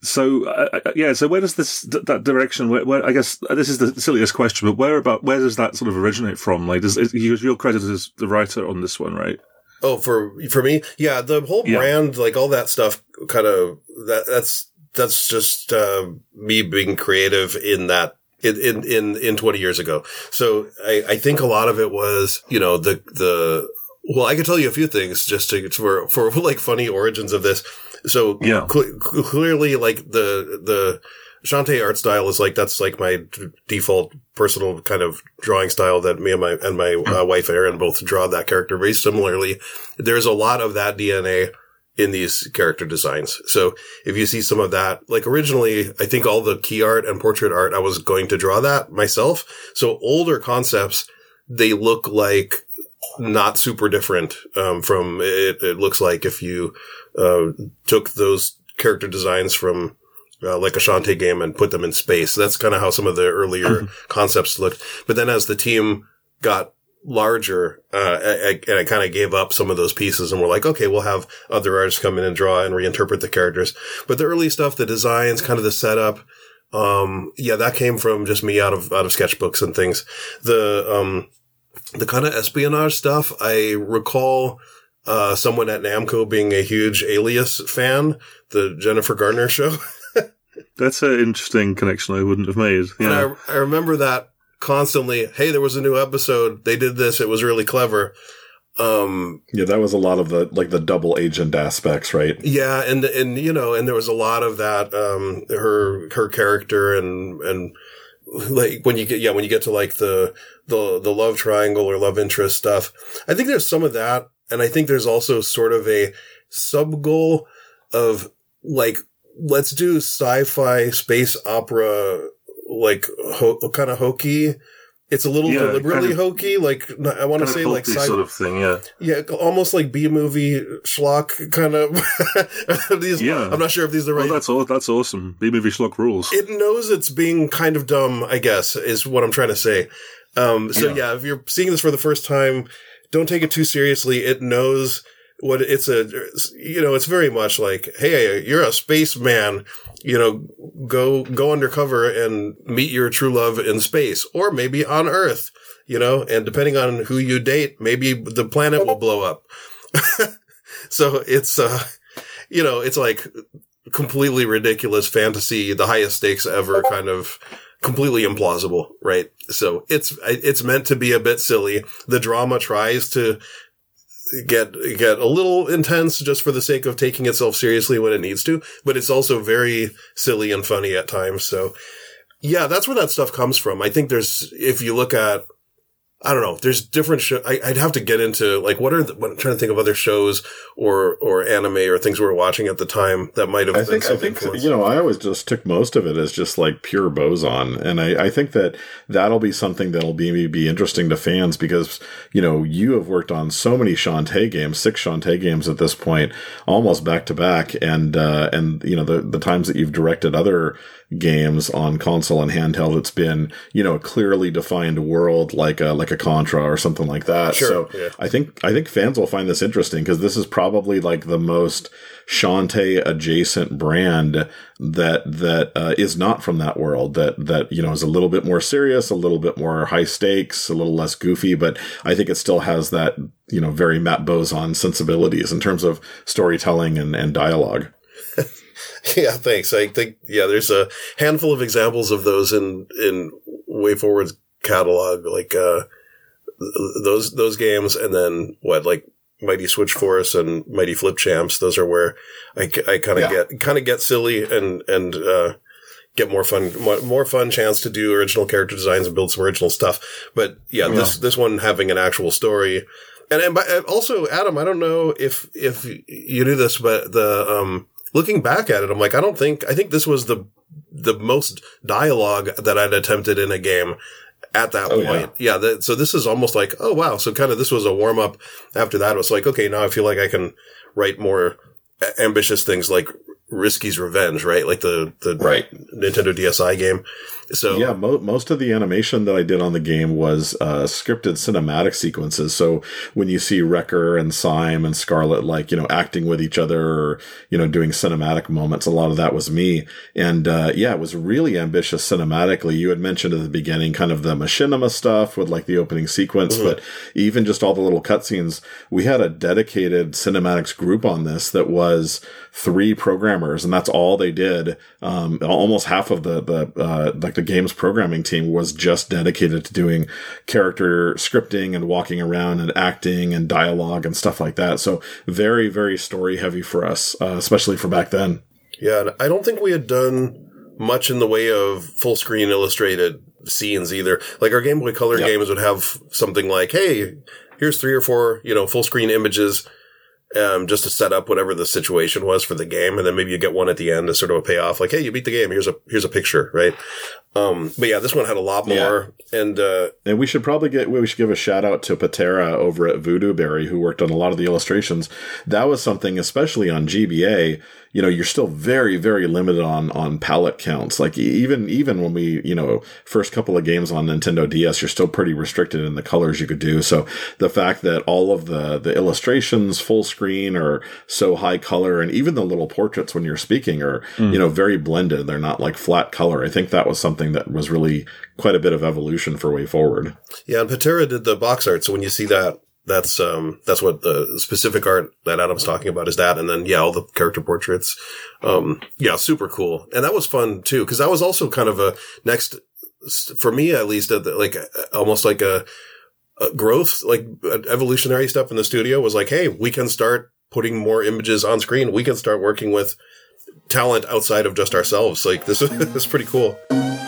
So uh, yeah, so where does this that direction? Where, where I guess this is the silliest question, but where about where does that sort of originate from? Like, does you're credited as the writer on this one, right? Oh, for for me, yeah, the whole yeah. brand, like all that stuff, kind of that that's that's just uh, me being creative in that in in in, in twenty years ago. So I, I think a lot of it was, you know, the the well, I could tell you a few things just to for for like funny origins of this. So yeah. cl- clearly, like the the Shantae art style is like that's like my d- default personal kind of drawing style that me and my and my uh, wife Erin both draw that character very similarly. There's a lot of that D N A in these character designs. So if you see some of that, like originally, I think all the key art and portrait art, I was going to draw that myself. So older concepts, they look like not super different um, from it. It looks like if you uh, took those character designs from uh, like a Shantae game and put them in space. That's kind of how some of the earlier concepts looked. But then as the team got larger, uh, I, and I kind of gave up some of those pieces and we're like, okay, we'll have other artists come in and draw and reinterpret the characters. But the early stuff, the designs, kind of the setup, um, yeah, that came from just me out of, out of sketchbooks and things. The, um, the kind of espionage stuff, I recall, uh, someone at Namco being a huge Alias fan, the Jennifer Garner show. That's an interesting connection I wouldn't have made. Yeah. And I, I remember that constantly. Hey, there was a new episode. They did this. It was really clever. Um, yeah, that was a lot of the, like the double agent aspects, right? Yeah. And, and, you know, and there was a lot of that, um, her, her character and, and like when you get, yeah, when you get to like the, the, the love triangle or love interest stuff, I think there's some of that. And I think there's also sort of a sub goal of like, let's do sci-fi space opera, like ho- kind of hokey. It's a little yeah, deliberately kind of, hokey. Like I want to say, like sci- sort of thing. Yeah, yeah, almost like B movie schlock kind of. these, yeah, I'm not sure if these are the right. Well, that's all. That's awesome. B movie schlock rules. It knows it's being kind of dumb, I guess, is what I'm trying to say. Um, so yeah. yeah, if you're seeing this for the first time, don't take it too seriously. It knows what it's a, you know, it's very much like, hey, you're a spaceman, you know, go, go undercover and meet your true love in space or maybe on Earth, you know, and depending on who you date, maybe the planet will blow up. So it's, uh, you know, it's like completely ridiculous fantasy, the highest stakes ever kind of completely implausible, right? So it's, it's meant to be a bit silly. The drama tries to get get a little intense just for the sake of taking itself seriously when it needs to, but it's also very silly and funny at times. So yeah, that's where that stuff comes from. I think there's, if you look at, I don't know, there's different shows. I'd have to get into like, what are the, I'm trying to think of other shows or, or anime or things we were watching at the time that might have I been think, I think, you know, I always just took most of it as just like pure boson. And I, I think that that'll be something that'll be, be interesting to fans because, you know, you have worked on so many Shantae games, six Shantae games at this point, almost back to back. And, uh, and, you know, the, the times that you've directed other games on console and handheld, it's been, you know, a clearly defined world like a, like a Contra or something like that. Sure, so yeah. I think, I think fans will find this interesting because this is probably like the most Shantae adjacent brand that, that, uh, is not from that world that, that, you know, is a little bit more serious, a little bit more high stakes, a little less goofy, but I think it still has that, you know, very Matt Bozon sensibilities in terms of storytelling and, and dialogue. Yeah, thanks. I think, yeah, there's a handful of examples of those in, in WayForward's catalog, like, uh, those, those games. And then what, like Mighty Switch Force and Mighty Flip Champs. Those are where I, I kind of yeah. get, kind of get silly and, and, uh, get more fun, more, more fun chance to do original character designs and build some original stuff. But yeah, yeah. this, this one having an actual story. And, and by, also, Adam, I don't know if, if you knew this, but the, um, looking back at it, I'm like, I don't think, I think this was the, the most dialogue that I'd attempted in a game at that oh, point. Yeah. yeah the, so this is almost like, oh wow. So kind of this was a warm up. After that, it was like, okay, now I feel like I can write more ambitious things like Risky's Revenge, right? Like the, the right. Nintendo D S i game. So yeah, mo- most of the animation that I did on the game was uh, scripted cinematic sequences. So when you see Wrecker and Syme and Scarlet, like, you know, acting with each other or, you know, doing cinematic moments, a lot of that was me. And uh, yeah, it was really ambitious cinematically. You had mentioned at the beginning kind of the machinima stuff with like the opening sequence, mm-hmm. but even just all the little cutscenes, we had a dedicated cinematics group on this that was three programmers, and that's all they did. Um, almost half of the, the, uh, like the game's programming team was just dedicated to doing character scripting and walking around and acting and dialogue and stuff like that. So very, very story heavy for us, uh, especially for back then. Yeah. And I don't think we had done much in the way of full screen illustrated scenes either. Like our Game Boy Color yep. games would have something like, hey, here's three or four, you know, full screen images. Um, just to set up whatever the situation was for the game. And then maybe you get one at the end as sort of a payoff. Like, hey, you beat the game. Here's a, here's a picture, right? Um, but yeah, this one had a lot more. Yeah. And, uh, and we should probably get, we should give a shout out to Patera over at Voodoo Berry, who worked on a lot of the illustrations. That was something, especially on G B A, you know, you're still very, very limited on, on palette counts. Like even, even when we, you know, first couple of games on Nintendo D S, you're still pretty restricted in the colors you could do. So the fact that all of the, the illustrations full screen or so high color, and even the little portraits when you're speaking are, mm. you know, very blended. They're not like flat color. I think that was something that was really quite a bit of evolution for Way Forward. Yeah. And Patera did the box art. So when you see that, That's, um, that's what the specific art that Adam's talking about is that. And then, yeah, all the character portraits. Um, yeah, super cool. And that was fun too, cause that was also kind of a next, for me at least, like almost like a, a growth, like an evolutionary step in the studio was like, hey, we can start putting more images on screen. We can start working with talent outside of just ourselves. Like this is, this is pretty cool.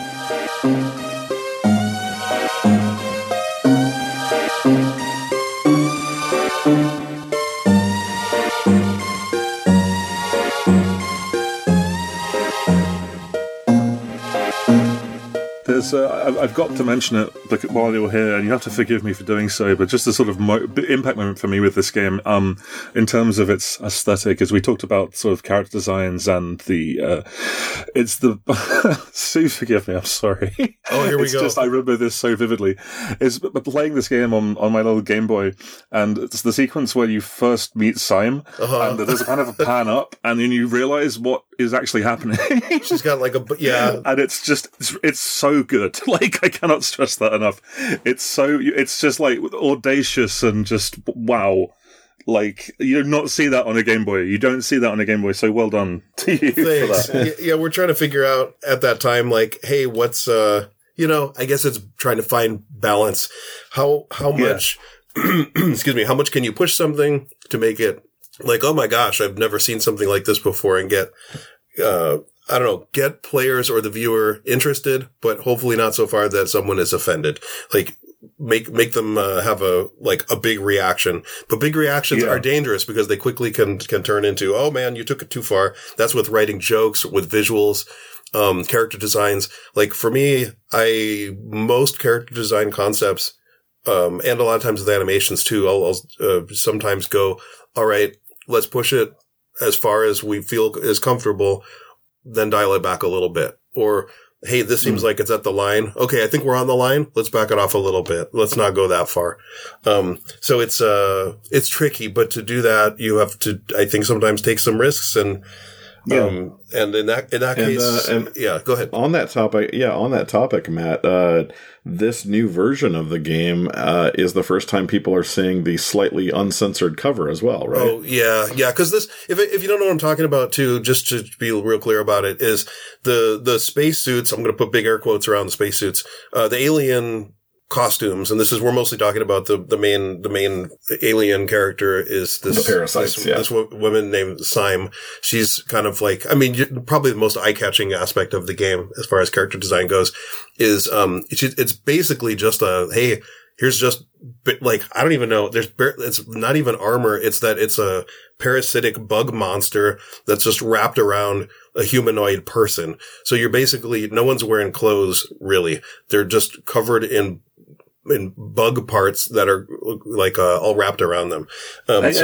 Uh, I've got to mention it while you're here, and you have to forgive me for doing so, but just a sort of mo- impact moment for me with this game, um, in terms of its aesthetic, as we talked about sort of character designs and the, uh, it's the, Sue, forgive me, I'm sorry. Oh, here we it's go. Just, I remember this so vividly. Is playing this game on, on my little Game Boy, and it's the sequence where you first meet Syme, uh-huh. and there's a kind of a pan up, and then you realize what is actually happening. She's got like a, yeah. And it's just, it's, it's so good. Like, I cannot stress that enough. It's so, it's just like audacious and just wow. Like, you do not see that on a Game Boy. You don't see that on a Game Boy. So well done to you Thanks. for that. Yeah, yeah, we're trying to figure out at that time, like, hey, what's, uh, you know, I guess it's trying to find balance. How, how much, yeah. excuse me, how much can you push something to make it like, oh my gosh, I've never seen something like this before, and get, uh, I don't know, get players or the viewer interested, but hopefully not so far that someone is offended. Like, make, make them, uh, have a, like, a big reaction. But big reactions yeah. are dangerous because they quickly can, can turn into, oh man, you took it too far. That's with writing jokes, with visuals, um, character designs. Like, for me, I, most character design concepts, um, and a lot of times with animations too, I'll, I'll uh, sometimes go, all right, let's push it as far as we feel is comfortable, then dial it back a little bit. Or, hey, this seems mm. like it's at the line. Okay, I think we're on the line. Let's back it off a little bit. Let's not go that far. Um, so it's, uh, it's tricky, but to do that, you have to, I think, sometimes take some risks and, yeah. um, and in that, in that and, case, uh, and yeah, go ahead. On that topic, yeah, on that topic, Matt, uh, this new version of the game, uh, is the first time people are seeing the slightly uncensored cover as well, right? Oh, yeah, yeah, cause this, if, if you don't know what I'm talking about too, just to be real clear about it, is the, the spacesuits, I'm gonna put big air quotes around the spacesuits, uh, the alien costumes, and this is, we're mostly talking about the, the main, the main alien character is this, the parasites, this, yeah. this woman named Syme. She's kind of like, I mean, probably the most eye-catching aspect of the game as far as character design goes is, um, it's, it's basically just a, hey, here's just, like, I don't even know, there's, it's not even armor, it's that it's a parasitic bug monster that's just wrapped around a humanoid person. So you're basically, no one's wearing clothes, really. They're just covered in in bug parts that are like uh, all wrapped around them. Um, I, so, I,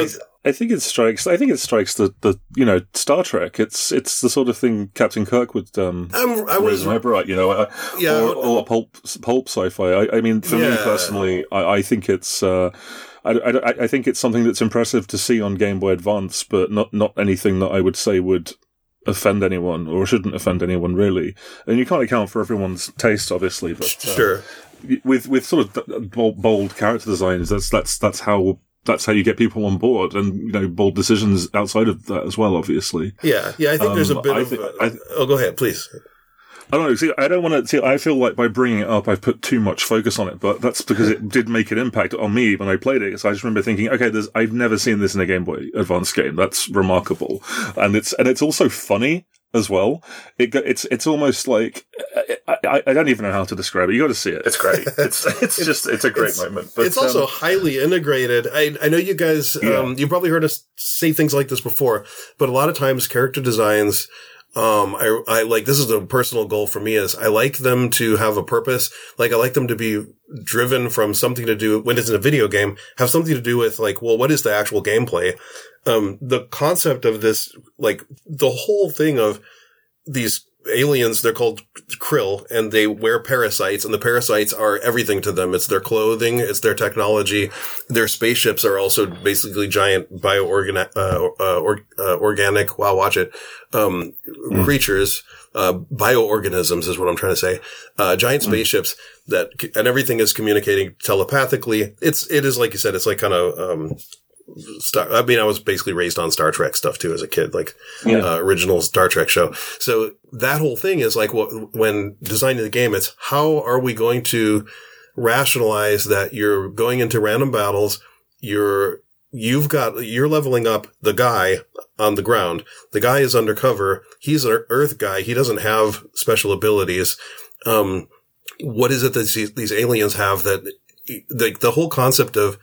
I think it strikes. I think it strikes the, the you know Star Trek. It's it's the sort of thing Captain Kirk would um. I'm, I was right, you know, I, yeah, or, or pulp pulp sci-fi. I, I mean, for yeah. me personally, I, I think it's. Uh, I, I, I think it's something that's impressive to see on Game Boy Advance, but not not anything that I would say would offend anyone or shouldn't offend anyone really. And you can't account for everyone's taste, obviously, but uh, sure. With with sort of bold, bold character designs, that's that's that's how. That's how you get people on board, and you know, bold decisions outside of that as well. Obviously, yeah, yeah. I think um, there's a bit I of. th- Uh, I th- oh, go ahead, please. I don't know. See, I don't want to. See, I feel like by bringing it up, I've put too much focus on it, but that's because it did make an impact on me when I played it. So I just remember thinking, okay, there's, I've never seen this in a Game Boy Advance game. That's remarkable, and it's and it's also funny as well. It it's it's almost like I, I, I don't even know how to describe it. You got to see it. It's great. It's it's just it's a great it's, moment. But, it's also um, highly integrated. I I know you guys. Yeah. Um, you've probably heard us say things like this before, but a lot of times character designs. Um, I, I like, this is a personal goal for me is I like them to have a purpose. Like I like them to be driven from something to do when it's in a video game, have something to do with like, well, what is the actual gameplay? Um, the concept of this, like the whole thing of these aliens, they're called Krill and they wear parasites and the parasites are everything to them. It's their clothing. It's their technology. Their spaceships are also basically giant bioorganic, uh, uh, or, uh, organic, wow, watch it, um, mm. creatures, uh, bioorganisms is what I'm trying to say. Uh, giant spaceships mm. that, and everything is communicating telepathically. It's, it is like you said, it's like kind of, um, Star, I mean, I was basically raised on Star Trek stuff too as a kid, like yeah. uh, original Star Trek show. So that whole thing is like what, when designing the game, it's how are we going to rationalize that you're going into random battles, you're, you've got, you're leveling up the guy on the ground. The guy is undercover. He's an Earth guy. He doesn't have special abilities. Um, what is it that these, these aliens have that the, the whole concept of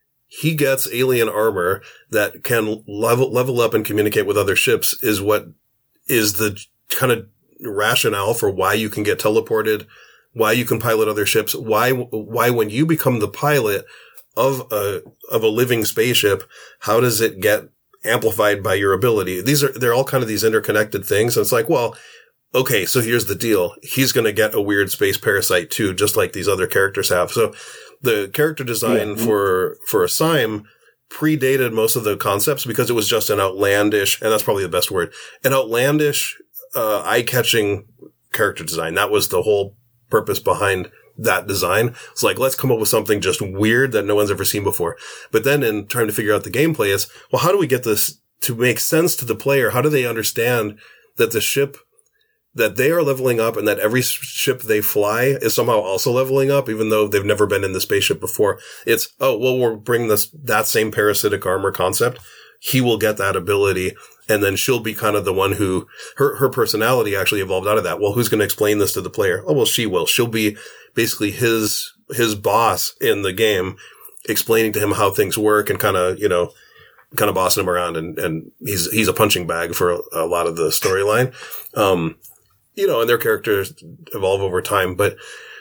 he gets alien armor that can level, level up and communicate with other ships is what is the kind of rationale for why you can get teleported, why you can pilot other ships, why, why when you become the pilot of a, of a living spaceship, how does it get amplified by your ability? These are, they're all kind of these interconnected things. And it's like, well, okay, so here's the deal. He's going to get a weird space parasite too, just like these other characters have. So the character design yeah. for, for a Sime predated most of the concepts because it was just an outlandish, and that's probably the best word, an outlandish, uh, eye-catching character design. That was the whole purpose behind that design. It's like, let's come up with something just weird that no one's ever seen before. But then in trying to figure out the gameplay is, well, how do we get this to make sense to the player? How do they understand that the ship that they are leveling up and that every ship they fly is somehow also leveling up, even though they've never been in the spaceship before? It's, oh, well, we'll bring this, that same parasitic armor concept. He will get that ability. And then she'll be kind of the one who, her, her personality actually evolved out of that. Well, who's going to explain this to the player? Oh, well, she will. She'll be basically his, his boss in the game, explaining to him how things work and kind of, you know, kind of bossing him around. And, and he's, he's a punching bag for a, a lot of the storyline. Um, you know, and their characters evolve over time. But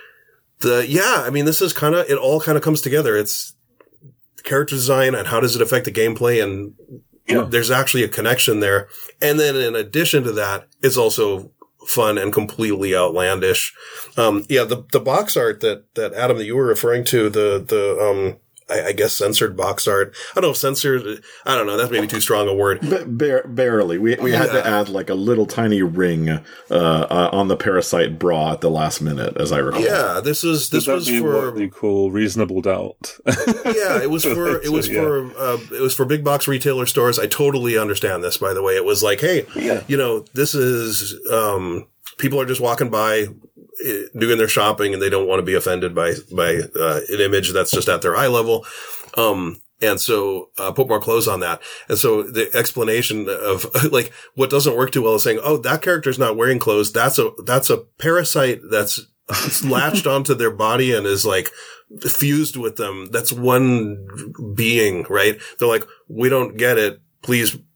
the, yeah, I mean, this is kind of, it all kind of comes together. It's character design and how does it affect the gameplay, and yeah. there's actually a connection there. And then in addition to that, it's also fun and completely outlandish. Um, yeah, the, the box art that, that Adam, that you were referring to, the, the, um, I, I guess censored box art. I don't know if censored, I don't know, that's maybe too strong a word. Ba- bar- barely. We we yeah. had to add like a little tiny ring, uh, uh, on the parasite bra at the last minute, as I recall. Yeah, this is, this Would that was be for, what you call reasonable doubt. yeah, it was for, it was yeah. for, uh, it was for big box retailer stores. I totally understand this, by the way. It was like, hey, yeah. you know, this is, um, people are just walking by, doing their shopping, and they don't want to be offended by, by, uh, an image that's just at their eye level. Um, and so, uh, put more clothes on that. And so the explanation of, like, what doesn't work too well is saying, oh, that character's not wearing clothes. That's a, that's a parasite that's latched onto their body and is like fused with them. That's one being, right? They're like, we don't get it. Please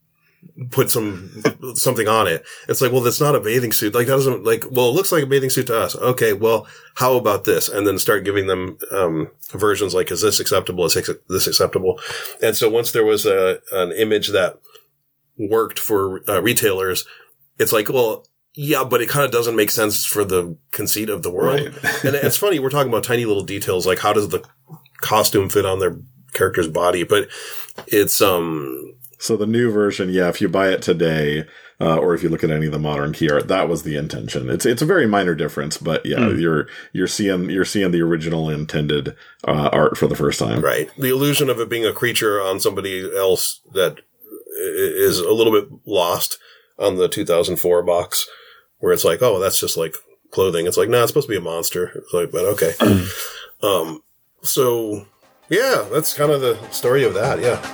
put some, something on it. It's like, well, that's not a bathing suit. Like, that doesn't, like, well, it looks like a bathing suit to us. Okay, well, how about this? And then start giving them, um, versions like, is this acceptable? Is this acceptable? And so once there was a, an image that worked for uh, retailers, it's like, well, yeah, but it kind of doesn't make sense for the conceit of the world. Right. And it's funny, we're talking about tiny little details, like how does the costume fit on their character's body? But it's, um, so the new version, yeah, if you buy it today, uh, or if you look at any of the modern key art, that was the intention. It's, it's a very minor difference, but yeah, mm. you're, you're seeing, you're seeing the original intended, uh, art for the first time. Right. The illusion of it being a creature on somebody else that is a little bit lost on the two thousand four box, where it's like, oh, that's just like clothing. It's like, no, nah, it's supposed to be a monster. It's like, but okay. um, so yeah, that's kind of the story of that. Yeah.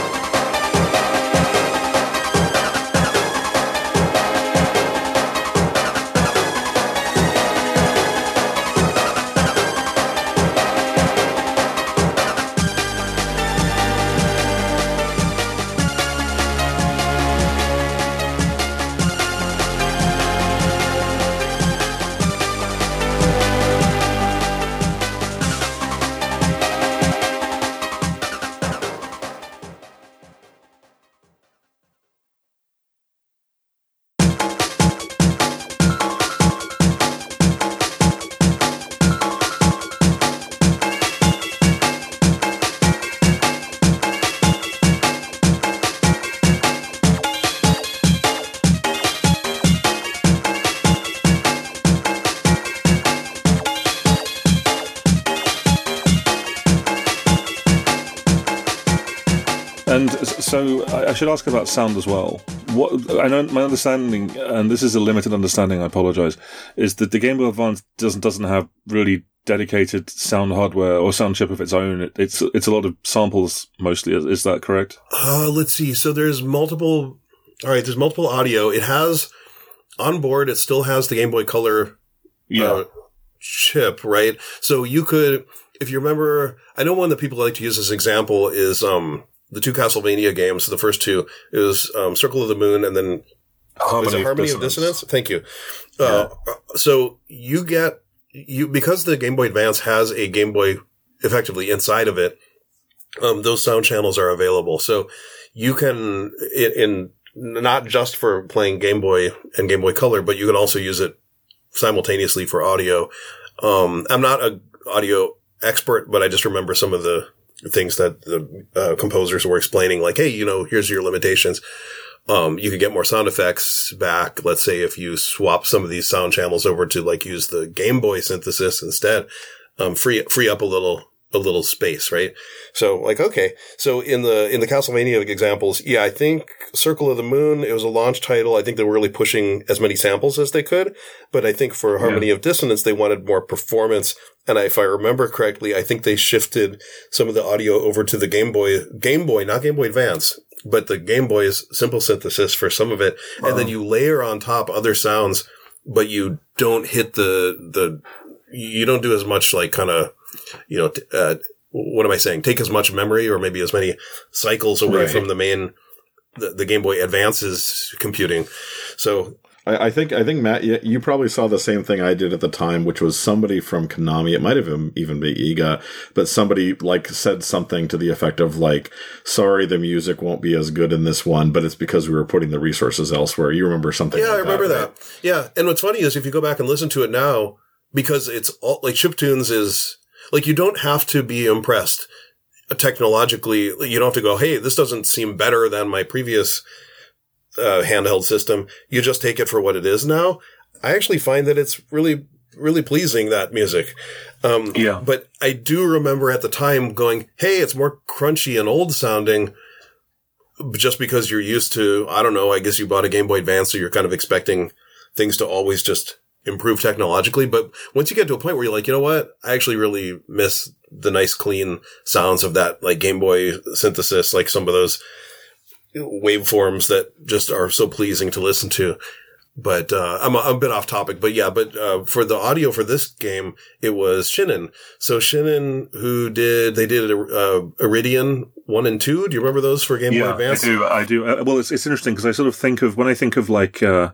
And so I should ask about sound as well. What I know, my understanding, and this is a limited understanding, I apologize, is that the Game Boy Advance doesn't doesn't have really dedicated sound hardware or sound chip of its own. It, it's it's a lot of samples mostly. Is, is that correct? Uh, let's see. So there's multiple. All right, there's multiple audio. It has on board. It still has the Game Boy Color yeah. uh, chip, right? So you could, if you remember, I know one that people like to use as an example is um. the two Castlevania games, the first two, is um, Circle of the Moon and then Harmony, is it Harmony of, Dissonance? of Dissonance? Thank you. Uh, yeah. So you get, you because the Game Boy Advance has a Game Boy effectively inside of it, um, those sound channels are available. So you can, in, in not just for playing Game Boy and Game Boy Color, but you can also use it simultaneously for audio. Um, I'm not an audio expert, but I just remember some of the things that the uh, composers were explaining, like, hey, you know, here's your limitations. Um, you could get more sound effects back. Let's say if you swap some of these sound channels over to like use the Game Boy synthesis instead, um, free, free up a little, a little space, right? So like, okay. So in the, in the Castlevania examples, yeah, I think Circle of the Moon, it was a launch title. I think they were really pushing as many samples as they could. But I think for Harmony yeah. of Dissonance, they wanted more performance. And if I remember correctly, I think they shifted some of the audio over to the Game Boy, Game Boy, not Game Boy Advance, but the Game Boy's simple synthesis for some of it. Wow. And then you layer on top other sounds, but you don't hit the, the, you don't do as much like kind of, you know, uh, what am I saying? Take as much memory or maybe as many cycles away right. from the main, the, the Game Boy Advance's computing. So, I, I think, I think Matt, you, you probably saw the same thing I did at the time, which was somebody from Konami. It might have even been E G A, but somebody like said something to the effect of like, sorry, the music won't be as good in this one, but it's because we were putting the resources elsewhere. You remember something yeah, like I remember that, that. Right? Yeah. And what's funny is if you go back and listen to it now, because it's all like chiptunes is like, you don't have to be impressed technologically. You don't have to go, hey, this doesn't seem better than my previous Uh, handheld system. You just take it for what it is now. I actually find that it's really, really pleasing, that music. Um, yeah. But I do remember at the time going, hey, it's more crunchy and old sounding just because you're used to, I don't know, I guess you bought a Game Boy Advance, so you're kind of expecting things to always just improve technologically. But once you get to a point where you're like, you know what? I actually really miss the nice, clean sounds of that, like Game Boy synthesis, like some of those waveforms that just are so pleasing to listen to. but, uh, I'm a, I'm a bit off topic, but yeah, but, uh, for the audio for this game, it was Shin'en. So Shin'en, who did, they did, uh, Iridian one and two. Do you remember those for Game Boy Yeah, Advance? I do. I do. Uh, well, it's, it's interesting because I sort of think of, when I think of like, uh,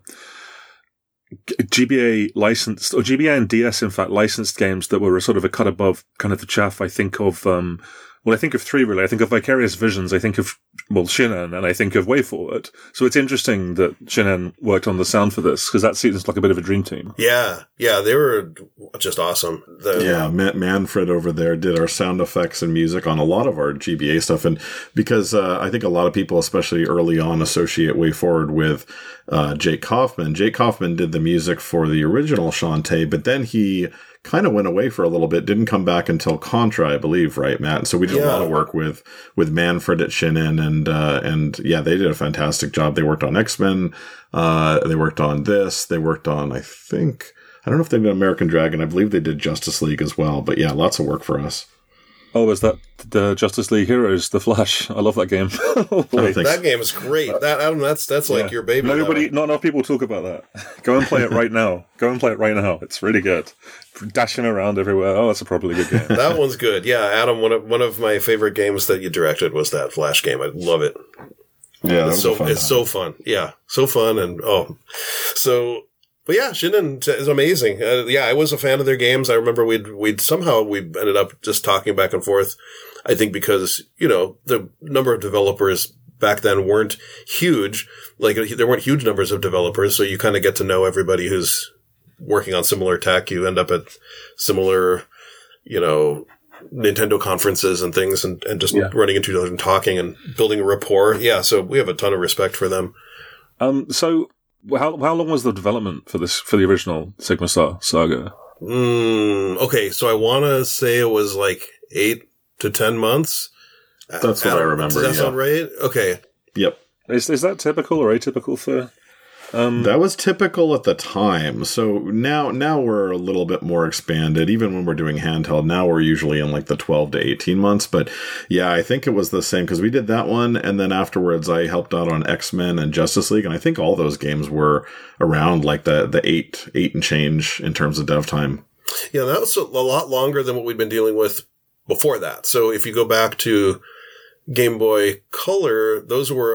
G B A licensed, or G B A and D S, in fact, licensed games that were a sort of a cut above kind of the chaff, I think of, um, well, I think of three, really. I think of Vicarious Visions, I think of, well, Shin'en, and I think of WayForward. So it's interesting that Shin'en worked on the sound for this, because that seems like a bit of a dream team. Yeah. Yeah. They were just awesome. The, Yeah, Matt Manfred over there did our sound effects and music on a lot of our G B A stuff. And because uh, I think a lot of people, especially early on, associate WayForward with uh, Jake Kaufman. Jake Kaufman did the music for the original Shantae, but then he kind of went away for a little bit, didn't come back until Contra, I believe, right, Matt? And so we did Yeah. a lot of work with with Manfred at Shin'en, and uh, and yeah, they did a fantastic job. They worked on X-Men, uh, they worked on this, they worked on, I think, I don't know if they did American Dragon, I believe they did Justice League as well, but yeah, lots of work for us. Oh, is that the Justice League Heroes, The Flash? I love that game. I think that game is great. That, Adam, that's, that's like Yeah. your baby. Nobody, that not enough people talk about that. Go and play it right now. Go and play it right now. It's really good. Dashing around everywhere. Oh, it's a properly good game. That one's good. Yeah, Adam, one of one of my favorite games that you directed was that Flash game. I love it. yeah, that It's was so a fun it's time. so fun. Yeah, so fun and oh, so. But yeah, Shin'en is amazing. Uh, yeah, I was a fan of their games. I remember we'd we'd somehow we ended up just talking back and forth. I think because you know the number of developers back then weren't huge. Like there weren't huge numbers of developers, so you kind of get to know everybody who's working on similar tech. You end up at similar, you know, Nintendo conferences and things, and, and just Yeah. running into each other and talking and building a rapport. Yeah, so we have a ton of respect for them. Um, so how how long was the development for this for the original Sigma Star Saga? Mm, okay, so I want to say it was like eight to ten months. That's what I remember, Does that yeah. sound right? Okay. Yep. Is is that typical or atypical for? Um, That was typical at the time. So now, now we're a little bit more expanded. Even when we're doing handheld, now we're usually in like the twelve to eighteen months. But yeah, I think it was the same because we did that one. And then afterwards I helped out on X-Men and Justice League. And I think all those games were around like the, the eight, eight and change in terms of dev time. Yeah, that was a lot longer than what we'd been dealing with before that. So if you go back to Game Boy Color, those were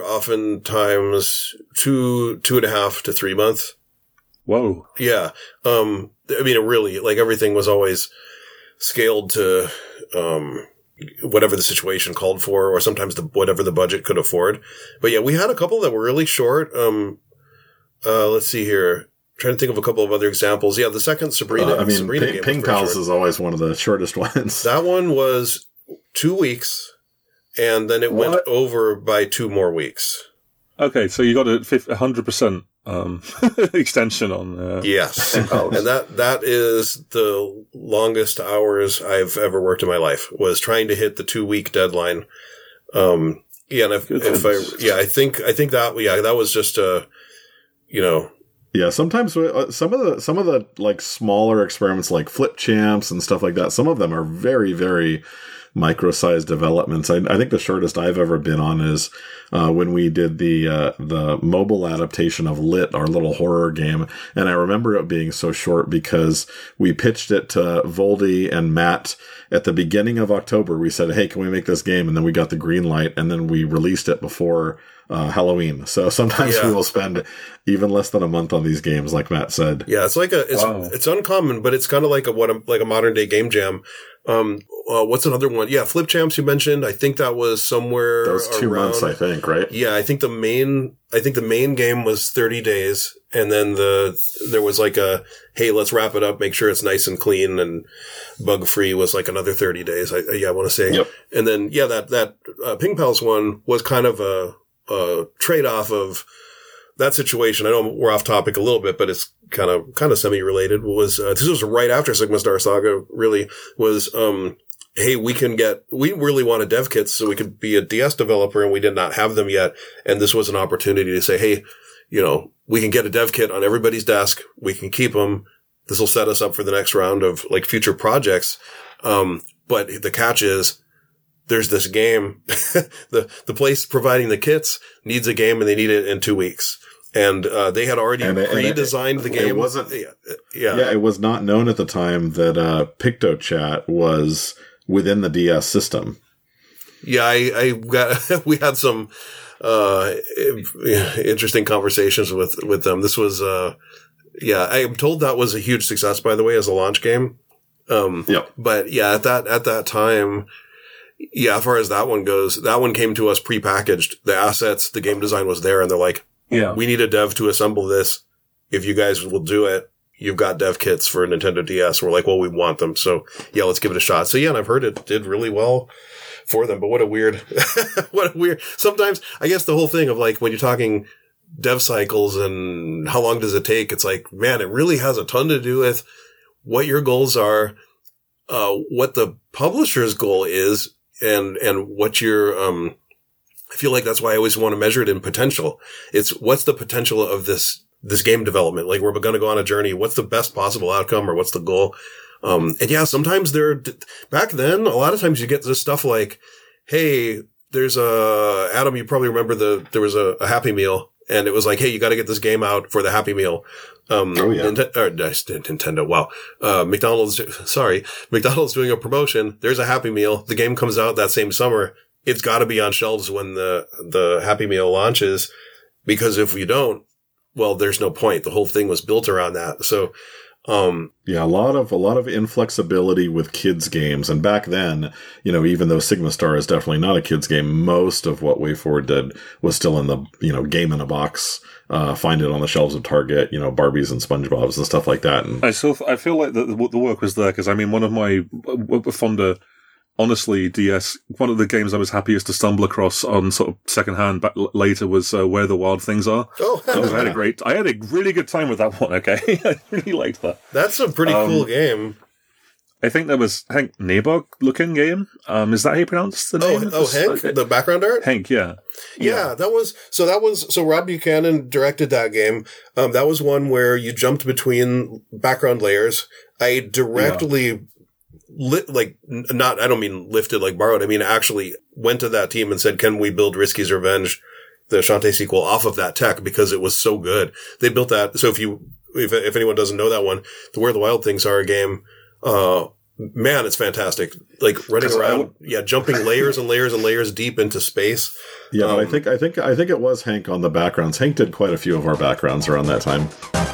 oftentimes two, two and a half to three months. whoa. Yeah. Um, I mean, it really, like everything was always scaled to, um, whatever the situation called for, or sometimes the, whatever the budget could afford. But yeah, we had a couple that were really short. Um, uh, let's see here. Trying to think of a couple of other examples. Yeah, the second Sabrina, Uh, I mean, Sabrina Ping, game Ping was pretty Pals short. is always one of the shortest ones. That one was two weeks, and then it went What? over by two more weeks. Okay, so you got a fif- one hundred percent um, extension on. Uh, Yes, and that that is the longest hours I've ever worked in my life. Was trying to hit the two week deadline. Um, yeah, and if, Good if I goodness. yeah, I think I think that yeah, that was just a, you know. Yeah, sometimes uh, some of the some of the like smaller experiments, like Flip Champs and stuff like that, some of them are very very micro-sized developments. I, I think the shortest I've ever been on is uh, when we did the uh, the mobile adaptation of Lit, our little horror game, and I remember it being so short because we pitched it to Voldy and Matt at the beginning of October. We said, "Hey, can we make this game?" And then we got the green light, and then we released it before uh, Halloween. So sometimes Yeah. we will spend even less than a month on these games, like Matt said. Yeah, it's like a it's Wow. it's uncommon, but it's kind of like a what a, like a modern day game jam. Um, uh, what's another one? Yeah, Flip Champs you mentioned. I think that was somewhere That was two around, months, I think, right? Yeah, I think the main I think the main game was thirty days, and then the there was like a hey, let's wrap it up, make sure it's nice and clean and bug free was like another thirty days. I yeah, I want to say. Yep. And then yeah, that that uh, Ping Pals one was kind of a, a trade off of that situation. I know we're off topic a little bit, but it's kind of kind of semi related. Was uh, this was right after Sigma Star Saga? Really was. Um, hey, we can get, we really wanted dev kits so we could be a D S developer, and we did not have them yet. And this was an opportunity to say, hey, you know, we can get a dev kit on everybody's desk. We can keep them. This will set us up for the next round of like future projects. Um, but the catch is there's this game. the, the place providing the kits needs a game, and they need it in two weeks. And uh, they had already And it- and it- redesigned the game. it wasn't- yeah, yeah. Yeah, it was not known at the time that uh, PictoChat was within the D S system. Yeah, I, I got. We had some uh, interesting conversations with with them. This was, uh, yeah, I'm told that was a huge success, by the way, as a launch game. Um, Yep. But yeah, at that at that time, yeah, as far as that one goes, that one came to us prepackaged. The assets, the game design was there, and they're like, Yeah. we need a dev to assemble this. If you guys will do it, you've got dev kits for Nintendo D S. We're like, well, we want them. So yeah, let's give it a shot. So yeah, and I've heard it did really well for them, but what a weird, what a weird, sometimes I guess the whole thing of like, when you're talking dev cycles and how long does it take? It's like, man, it really has a ton to do with what your goals are, uh, what the publisher's goal is, and, and what your, um, I feel like that's why I always want to measure it in potential. It's what's the potential of this, this game development? Like, we're going to go on a journey. What's the best possible outcome, or what's the goal? Um, and yeah, sometimes there, back then, a lot of times you get this stuff like, hey, there's a, Adam, you probably remember the, there was a, a Happy Meal, and it was like, hey, you got to get this game out for the Happy Meal. Um, Oh, yeah. Nint- or, uh, Nintendo, wow. Uh, McDonald's, sorry, McDonald's doing a promotion. There's a Happy Meal. The game comes out that same summer. It's got to be on shelves when the, the Happy Meal launches, because if we don't, well, there's no point. The whole thing was built around that. So, um, Yeah, a lot of a lot of inflexibility with kids games, and back then, you know, even though Sigma Star is definitely not a kids game, most of what WayForward did was still in the, you know, game in a box. Uh, find it on the shelves of Target, you know, Barbies and SpongeBob's and stuff like that. And I still, I feel like the, the work was there because I mean, one of my uh, fonder, honestly, D S, one of the games I was happiest to stumble across on sort of secondhand back l- later was uh, Where the Wild Things Are. oh, I had a great, I had a really good time with that one. Okay, I really liked that. that's a pretty Um, cool game. I think there was Hank Nabog looking game. Um, is that how you pronounce the Oh, name? oh, Hank, Okay. the background art? Hank, yeah. Yeah, that was, so that was, so Rob Buchanan directed that game. Um, that was one where you jumped between background layers. I directly lit, like, n- not, I don't mean lifted like borrowed. I mean, actually went to that team and said, can we build Risky's Revenge, the Shantae sequel, off of that tech, because it was so good. They built that. So if you, if, if anyone doesn't know that one, the Where the Wild Things Are game, uh, man, it's fantastic. Like running 'Cause I around, w- yeah, jumping layers and layers and layers deep into space. yeah, but I Um, think I think I think it was Hank on the backgrounds. Hank did quite a few of our backgrounds around that time.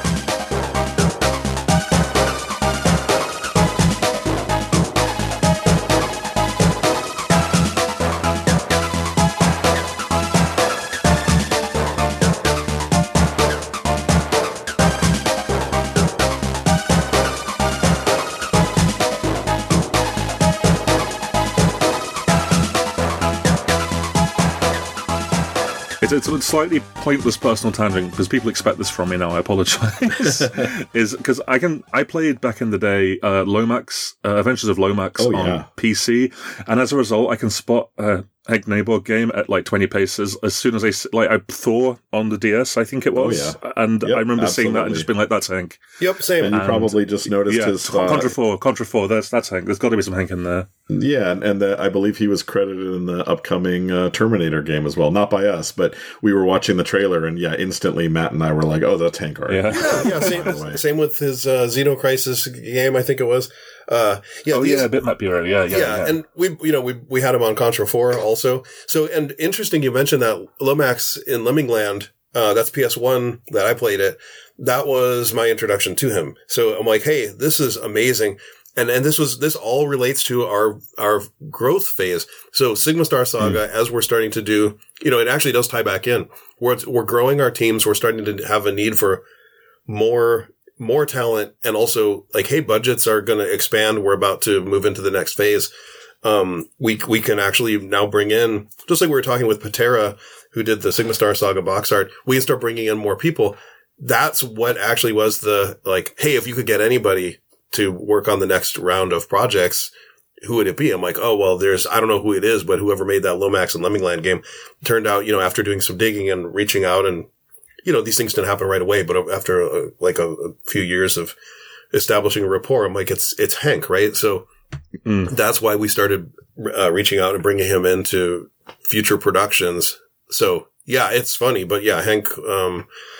It's, it's a slightly pointless personal tangent because people expect this from me now. I apologize. Is because I can I played back in the day uh, Lomax, uh, Adventures of Lomax Oh, on yeah. P C, and as a result, I can spot a Hank Nabog game at like twenty paces as soon as I s- like I Thor on the D S, I think it was, Oh, and Yep, I remember seeing that and absolutely. just being like, "That's Hank." Yep, same. And you And- probably just noticed Yeah, his uh, Contra Four, Contra Four. That's that's Hank. There's got to be some Hank in there. yeah, and, and the, I believe he was credited in the upcoming uh, Terminator game as well. Not by us, but we were watching the trailer, and yeah, instantly Matt and I were like, "Oh, that's Hank art." Yeah. Yeah, yeah, same, By the way. same with his uh, Xenocrisis game, I think it was. Uh, yeah, Oh these- yeah, Bitmap Bureau. Yeah, yeah, yeah, yeah. and we, you know, we we had him on Contra four also. So, and interesting, you mentioned that Lomax in Lemmingland. Uh, that's P S one that I played it. That was my introduction to him. So I'm like, hey, this is amazing. And, and this was, this all relates to our, our growth phase. So Sigma Star Saga, as we're starting to do, you know, it actually does tie back in. We're, we're growing our teams. We're starting to have a need for more, more talent. And also like, hey, budgets are going to expand. We're about to move into the next phase. Um, we, we can actually now bring in, just like we were talking with Patera, who did the Sigma Star Saga box art, we can start bringing in more people. That's what actually was the, like, hey, if you could get anybody to work on the next round of projects, who would it be? I'm like, oh, well, there's, I don't know who it is, but whoever made that Lomax and Lemmingland game turned out, you know, after doing some digging and reaching out and, you know, these things didn't happen right away, but after uh, like a, a few years of establishing a rapport, I'm like, it's, it's Hank, right? So Mm. that's why we started uh, reaching out and bringing him into future productions. So yeah, it's funny, but yeah, Hank, um,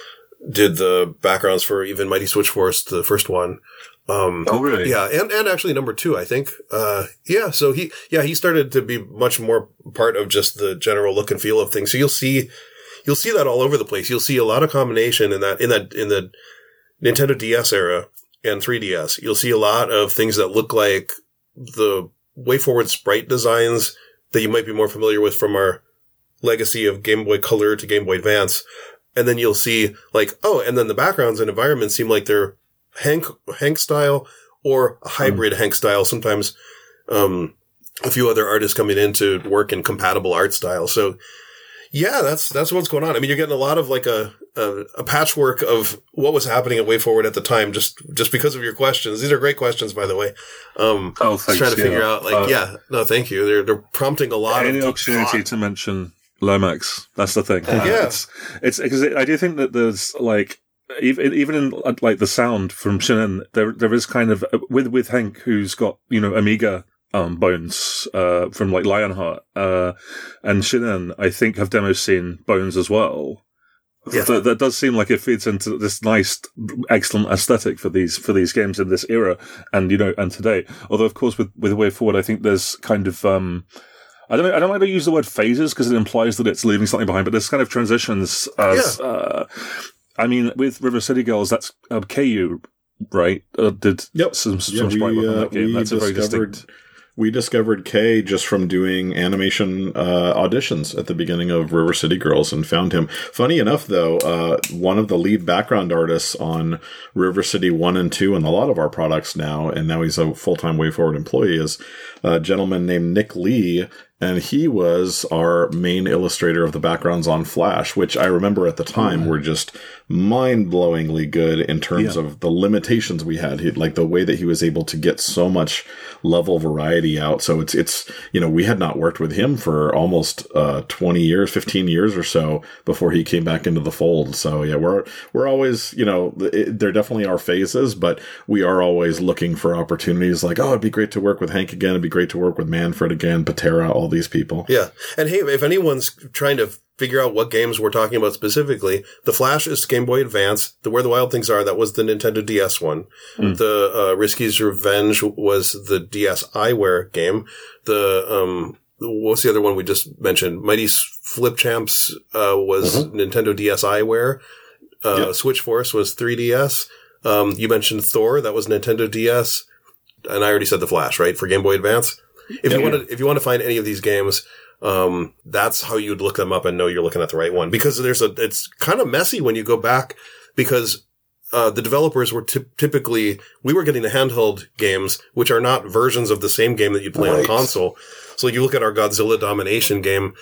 did the backgrounds for even Mighty Switch Force, the first one. Um, oh, really? Yeah, and, and actually number two, I think. Uh, yeah, so he, yeah, he started to be much more part of just the general look and feel of things. So you'll see, you'll see that all over the place. You'll see a lot of combination in that, in that, in the Nintendo D S era and three D S. You'll see a lot of things that look like the WayForward sprite designs that you might be more familiar with from our legacy of Game Boy Color to Game Boy Advance. And then you'll see like, oh, and then the backgrounds and environments seem like they're Hank, Hank style or a hybrid mm. Hank style. Sometimes, um, a few other artists coming in to work in compatible art style. So yeah, that's, that's what's going on. I mean, you're getting a lot of like a, a, a patchwork of what was happening at WayForward at the time, just, just because of your questions. These are great questions, by the way. Um, oh, thanks. Trying to yeah. figure out like, uh, yeah, no, thank you. They're, they're prompting a lot any of opportunity thought. to mention Lomax. That's the thing. Uh, yeah. It's, it's, because I do think that there's like, Even even in like the sound from Shinen, there there is kind of with with Hank, who's got you know Amiga um bones uh from like Lionheart uh and Shinen, I think have demo seen bones as well. Yeah. That, that does seem like it feeds into this nice, excellent aesthetic for these for these games in this era and you know and today. Although of course with with WayForward, I think there's kind of um. I don't. I don't like to use the word phases because it implies that it's leaving something behind. But there's kind of transitions as. Yeah. Uh, I mean, with River City Girls, that's uh, K U, right? Uh, did yep. some, some yeah, sprite we, work on that uh, game. We that's a very distinct. We discovered Kay just from doing animation uh, auditions at the beginning of River City Girls and found him. Funny enough, though, uh, one of the lead background artists on River City one and two and a lot of our products now, and now he's a full-time WayForward employee, is a gentleman named Nick Lee. And he was our main illustrator of the backgrounds on Flash, which I remember at the time oh, were just mind-blowingly good in terms yeah. of the limitations we had. He, like the way that he was able to get so much level variety out. So it's, it's, you know, we had not worked with him for almost, uh, twenty years, fifteen years or so before he came back into the fold. So yeah, we're, we're always, you know, it, there definitely are phases, but we are always looking for opportunities like, oh, it'd be great to work with Hank again. It'd be great to work with Manfred again, Patera, all these people. Yeah. And hey, if anyone's trying to figure out what games we're talking about specifically, The Flash is Game Boy Advance. The Where the Wild Things Are, that was the Nintendo D S one. Mm. The uh, Risky's Revenge was the D S iWare game. The, um, what's the other one we just mentioned? Mighty Flip Champs uh, was mm-hmm. Nintendo D S iWare. Uh, yep. Switch Force was three D S. Um, you mentioned Thor, that was Nintendo D S. And I already said The Flash, right? For Game Boy Advance. If yeah, you want to, if you want to find any of these games, um, that's how you'd look them up and know you're looking at the right one. Because there's a, it's kind of messy when you go back because, uh, the developers were t- typically, we were getting the handheld games, which are not versions of the same game that you play right. on console. So you look at our Godzilla Domination game,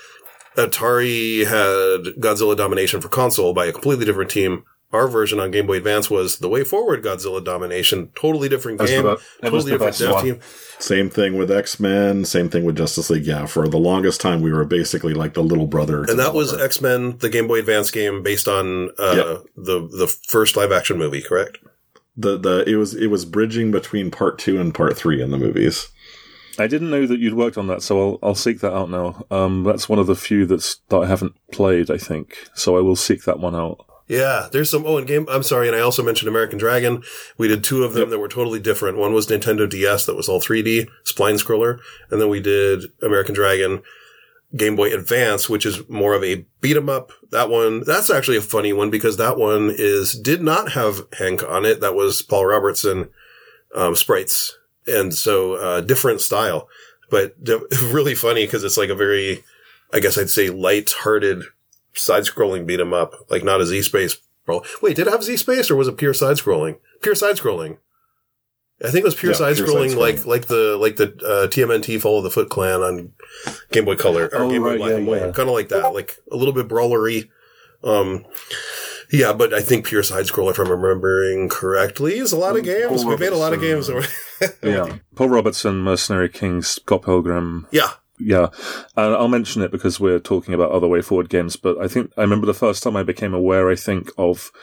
Atari had Godzilla Domination for console by a completely different team. Our version on Game Boy Advance was the WayForward Godzilla Domination. Totally different game. The, totally different dev one. team. Same thing with X-Men. Same thing with Justice League. Yeah, for the longest time, we were basically like the little brother. And that was X-Men, the Game Boy Advance game based on uh, yep. the the first live action movie, correct? The the it was it was bridging between part two and part three in the movies. I didn't know that you'd worked on that, so I'll I'll seek that out now. Um, that's one of the few that's that I haven't played, I think. So I will seek that one out. Yeah, there's some, oh, and game, I'm sorry, and I also mentioned American Dragon. We did two of them yep. that were totally different. One was Nintendo D S that was all three D, spline scroller, and then we did American Dragon Game Boy Advance, which is more of a beat 'em up. That one, that's actually a funny one because that one is, did not have Hank on it. That was Paul Robertson, um, sprites. And so, uh, different style, but d- really funny because it's like a very, I guess I'd say light-hearted side-scrolling beat 'em up, like not a Z-Space. Wait, did it have Z-Space or was it pure side-scrolling? Pure side-scrolling. I think it was pure yeah, side-scrolling, pure side-scrolling, like like the like the uh, T M N T Follow the Foot Clan on Game Boy Color or oh, Game Boy right, Black yeah, and White, yeah. kind of like that, like a little bit brawlery. Um, yeah, but I think pure side-scroller, if I'm remembering correctly, is a lot of games. We've made a lot of games. yeah, Paul Robertson, Mercenary Kings, Scott Pilgrim. Yeah. Yeah, and I'll mention it because we're talking about other WayForward games, but I think I remember the first time I became aware, I think, of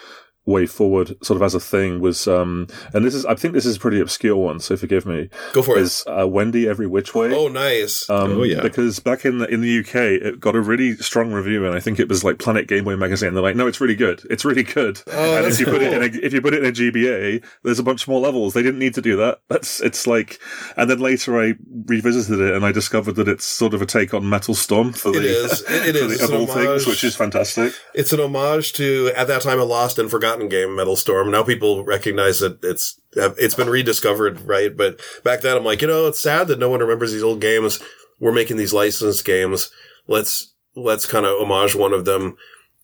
Way Forward sort of as a thing was, um, and this is, I think this is a pretty obscure one, so forgive me. Go for is, it. Uh, Wendy Every Which Way. Oh, nice. Um, oh, yeah. Because back in the, in the U K, it got a really strong review, and I think it was like Planet Game Boy magazine. They're like, no, it's really good. It's really good. Oh, and that's if you cool. put it in a, if you put it in a G B A, there's a bunch more levels. They didn't need to do that. That's, it's like, and then later I revisited it and I discovered that it's sort of a take on Metal Storm for the, It is. It, it for is. the, It's of an all things, homage. which is fantastic. It's an homage to, at that time, a lost and forgotten game, Metal Storm. Now people recognize that it's it's been rediscovered, right? But back then, I'm like, you know, it's sad that no one remembers these old games. We're making these licensed games. Let's let's kind of homage one of them.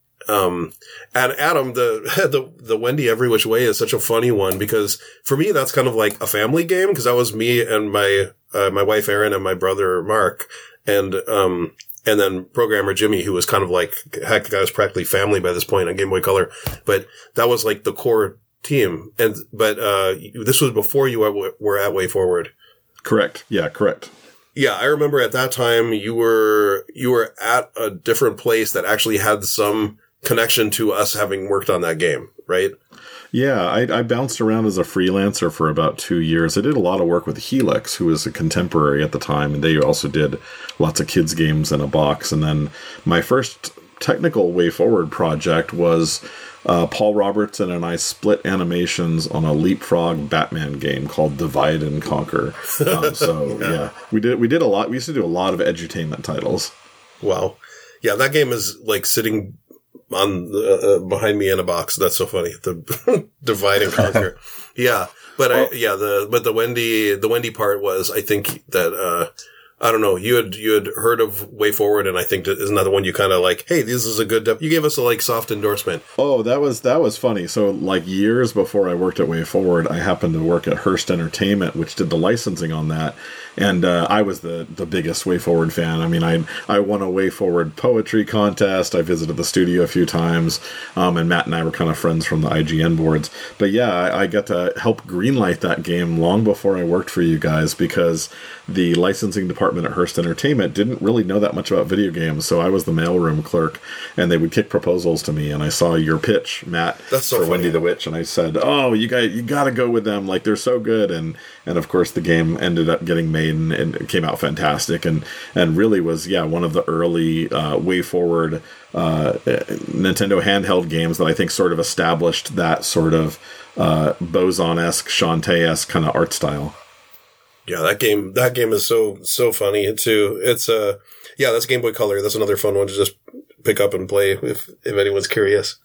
Um, and Adam, the the the Wendy Every Which Way is such a funny one because for me, that's kind of like a family game because that was me and my uh, my wife Erin and my brother Mark and um. And then programmer Jimmy, who was kind of like, heck, the guy was practically family by this point on Game Boy Color. But that was like the core team. And, but, uh, this was before you were at Way Forward. Correct. Yeah, correct. Yeah, I remember at that time you were, you were at a different place that actually had some connection to us having worked on that game, right? Yeah, I, I bounced around as a freelancer for about two years. I did a lot of work with Helix, who was a contemporary at the time, and they also did lots of kids' games in a box. And then my first technical Way Forward project was uh, Paul Robertson and I split animations on a Leapfrog Batman game called Divide and Conquer. Um, so yeah. yeah, we did we did a lot. We used to do a lot of edutainment titles. Wow, yeah, that game is like sitting on the, uh, behind me in a box. That's so funny. The Divide and Conquer. Yeah. But I, yeah, the, but the Wendy, the Wendy part was, I think that, uh, I don't know, you had, you had heard of Way Forward, and I think that is another one you kind of like, hey, this is a good, de-. You gave us a like soft endorsement. Oh, that was, that was funny. So like years before I worked at Way Forward, I happened to work at Hearst Entertainment, which did the licensing on that. And, uh, I was the, the biggest Way Forward fan. I mean, I, I won a Way Forward poetry contest. I visited the studio a few times. Um, and Matt and I were kind of friends from the I G N boards, but yeah, I, I got to help greenlight that game long before I worked for you guys because the licensing department at Hearst Entertainment didn't really know that much about video games. So I was the mailroom clerk and they would kick proposals to me. And I saw your pitch, Matt, That's so for funny. Wendy the Witch. And I said, oh, you guys, you got to go with them. Like they're so good. And, and of course the game ended up getting made and, and it came out fantastic. And, and really was, yeah, one of the early uh, Way Forward uh, Nintendo handheld games that I think sort of established that sort of uh, Bozon-esque, Shantae-esque kind of art style. Yeah, that game, that game is so, so funny too. It's, uh, yeah, that's Game Boy Color. That's another fun one to just pick up and play if, if anyone's curious.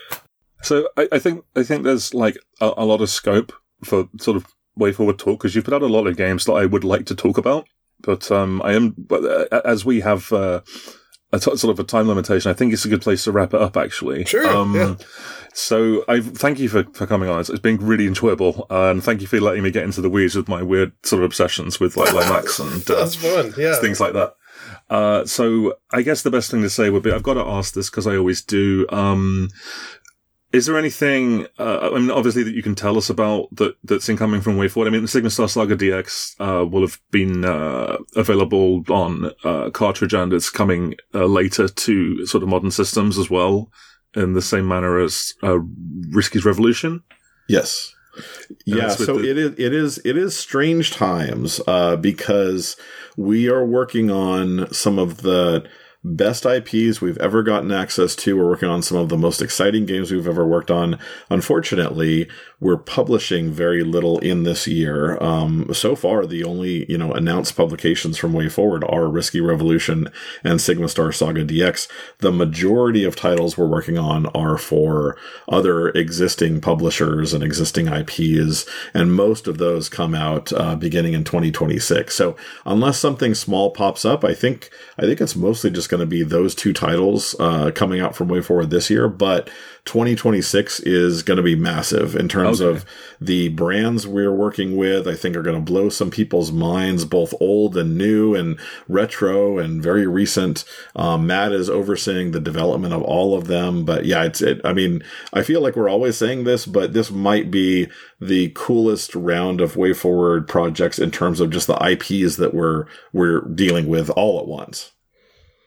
So I, I think, I think there's like a, a lot of scope for sort of Way Forward talk because you've put out a lot of games that I would like to talk about, but, um, I am, but uh, as we have, uh, a t- sort of a time limitation, I think it's a good place to wrap it up, actually. Sure, um, yeah. So I thank you for, for coming on. It's, it's been really enjoyable, uh, and thank you for letting me get into the weeds with my weird sort of obsessions with like Lomax and uh, That's fun, yeah. things like that. Uh, so I guess the best thing to say would be, I've got to ask this because I always do. Um, is there anything, uh, I mean, obviously that you can tell us about that, that's incoming from Way Forward? I mean, the Sigma Star Saga D X, uh, will have been, uh, available on, uh, cartridge and it's coming, uh, later to sort of modern systems as well in the same manner as, uh, Risky's Revolution. Yes. Yeah, so the- it is it is it is strange times uh, because we are working on some of the best I Ps we've ever gotten access to. We're working on some of the most exciting games we've ever worked on. Unfortunately, we're publishing very little in this year. Um, so far, the only, you know, announced publications from Way Forward are Risky Revolution and Sigma Star Saga D X. The majority of titles we're working on are for other existing publishers and existing I Ps, and most of those come out uh, beginning in twenty twenty-six. So unless something small pops up, I think I think it's mostly just going to be those two titles uh, coming out from Way Forward this year, but twenty twenty-six is going to be massive in terms okay. of the brands we're working with. I think are going to blow some people's minds, both old and new and retro and very recent. Um, Matt is overseeing the development of all of them, but yeah, it's, it, I mean, I feel like we're always saying this, but this might be the coolest round of Way Forward projects in terms of just the I Ps that we're, we're dealing with all at once.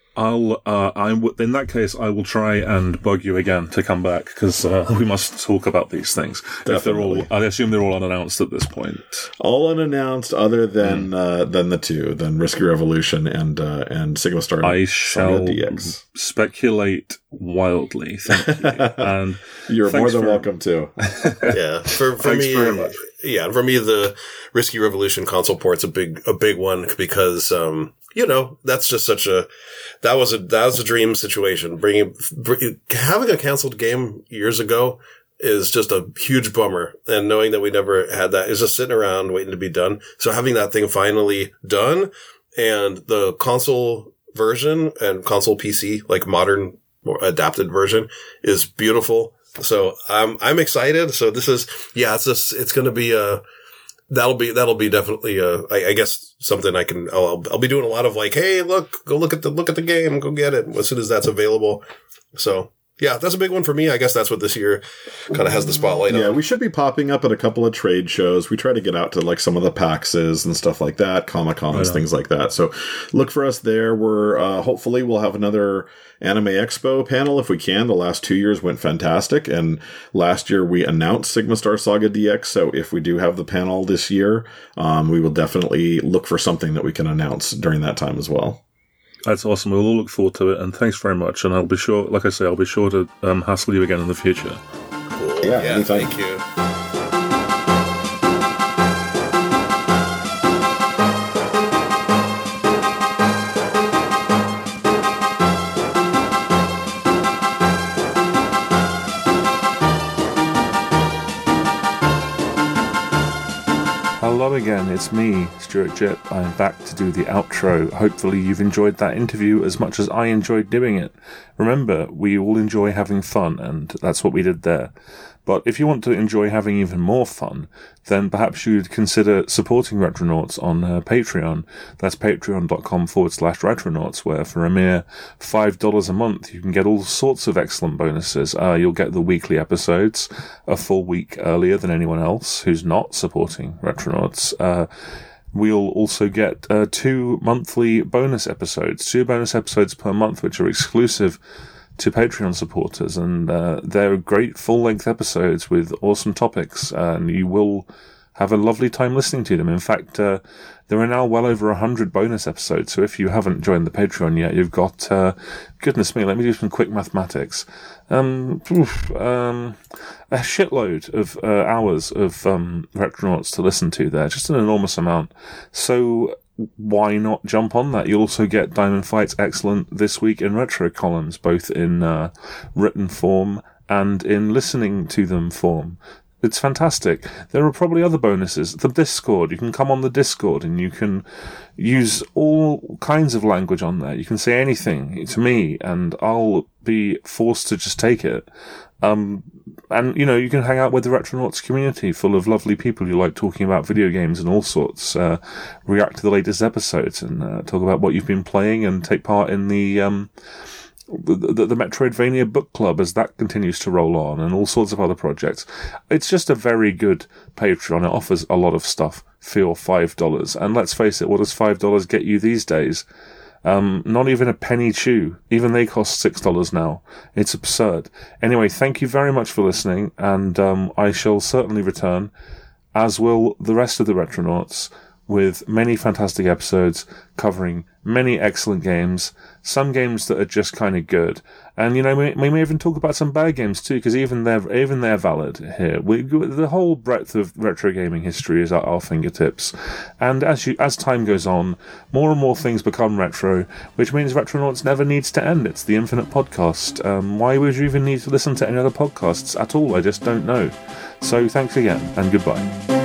I'll, uh, I w- in that case, I will try and bug you again to come back, because uh, we must talk about these things. Definitely. If they're all, I assume they're all unannounced at this point. All unannounced, other than mm. uh, than the two, than Risky Revolution and uh, and Sigma Star. I shall D X. Speculate wildly. Thank you. And you're more than for, welcome to. Yeah, for, for me, very much. Yeah, for me, the Risky Revolution console port's a big a big one because um, you know that's just such a that was a that was a dream situation. Bringing bring, having a canceled game years ago is just a huge bummer, and knowing that we never had that is just sitting around waiting to be done. So having that thing finally done and the console version and console P C, like modern adapted version, is beautiful. So I'm I'm excited. So this is yeah, it's just it's going to be a that'll be that'll be definitely a I, I guess something I can I'll I'll be doing a lot of like, hey, look, go look at the look at the game, go get it as soon as that's available. So yeah, that's a big one for me. I guess that's what this year kind of has the spotlight on. Yeah, we should be popping up at a couple of trade shows. We try to get out to like some of the PAXs and stuff like that, Comic-Cons, things like that. So look for us there. We're uh, hopefully we'll have another Anime Expo panel if we can. The last two years went fantastic, and last year we announced Sigma Star Saga D X. So if we do have the panel this year, um, we will definitely look for something that we can announce during that time as well. That's awesome. We'll all look forward to it, and thanks very much. And I'll be sure, like I say, I'll be sure to um, hassle you again in the future. Cool. Yeah, yeah thank you. Hello again, it's me, Stuart Jip. I'm back to do the outro. Hopefully you've enjoyed that interview as much as I enjoyed doing it. Remember, we all enjoy having fun, and that's what we did there. But if you want to enjoy having even more fun, then perhaps you'd consider supporting Retronauts on uh, Patreon. That's patreon.com forward slash Retronauts, where for a mere five dollars a month, you can get all sorts of excellent bonuses. Uh, you'll get the weekly episodes a full week earlier than anyone else who's not supporting Retronauts. Uh, We'll also get uh, two monthly bonus episodes, two bonus episodes per month, which are exclusive to Patreon supporters, and uh, they're great full-length episodes with awesome topics, and you will have a lovely time listening to them. In fact, uh, there are now well over a hundred bonus episodes, so if you haven't joined the Patreon yet, you've got, uh, goodness me, let me do some quick mathematics. Um, oof, um, a shitload of uh, hours of um, Retronauts to listen to there, just an enormous amount. So why not jump on that? You'll also get Diamond Fight's excellent This Week in Retro columns, both in uh, written form and in listening to them form. It's fantastic. There are probably other bonuses. The Discord. You can come on the Discord and you can use all kinds of language on there. You can say anything to me and I'll be forced to just take it. Um, and, you know, you can hang out with the Retronauts community full of lovely people who like talking about video games and all sorts, uh, react to the latest episodes and uh, talk about what you've been playing and take part in the, um, The, the, the Metroidvania Book Club as that continues to roll on, and all sorts of other projects. It's just a very good Patreon. It offers a lot of stuff for your five dollars. And let's face it, what does five dollars get you these days? Um, not even a penny chew. Even they cost six dollars now. It's absurd. Anyway, thank you very much for listening, and um, I shall certainly return, as will the rest of the Retronauts, with many fantastic episodes covering many excellent games, some games that are just kind of good. And, you know, we, we may even talk about some bad games too, because even they're, even they're valid here. We, the whole breadth of retro gaming history is at our fingertips. And as you, as time goes on, more and more things become retro, which means Retronauts never needs to end. It's the infinite podcast. Um, why would you even need to listen to any other podcasts at all? I just don't know. So thanks again, and goodbye.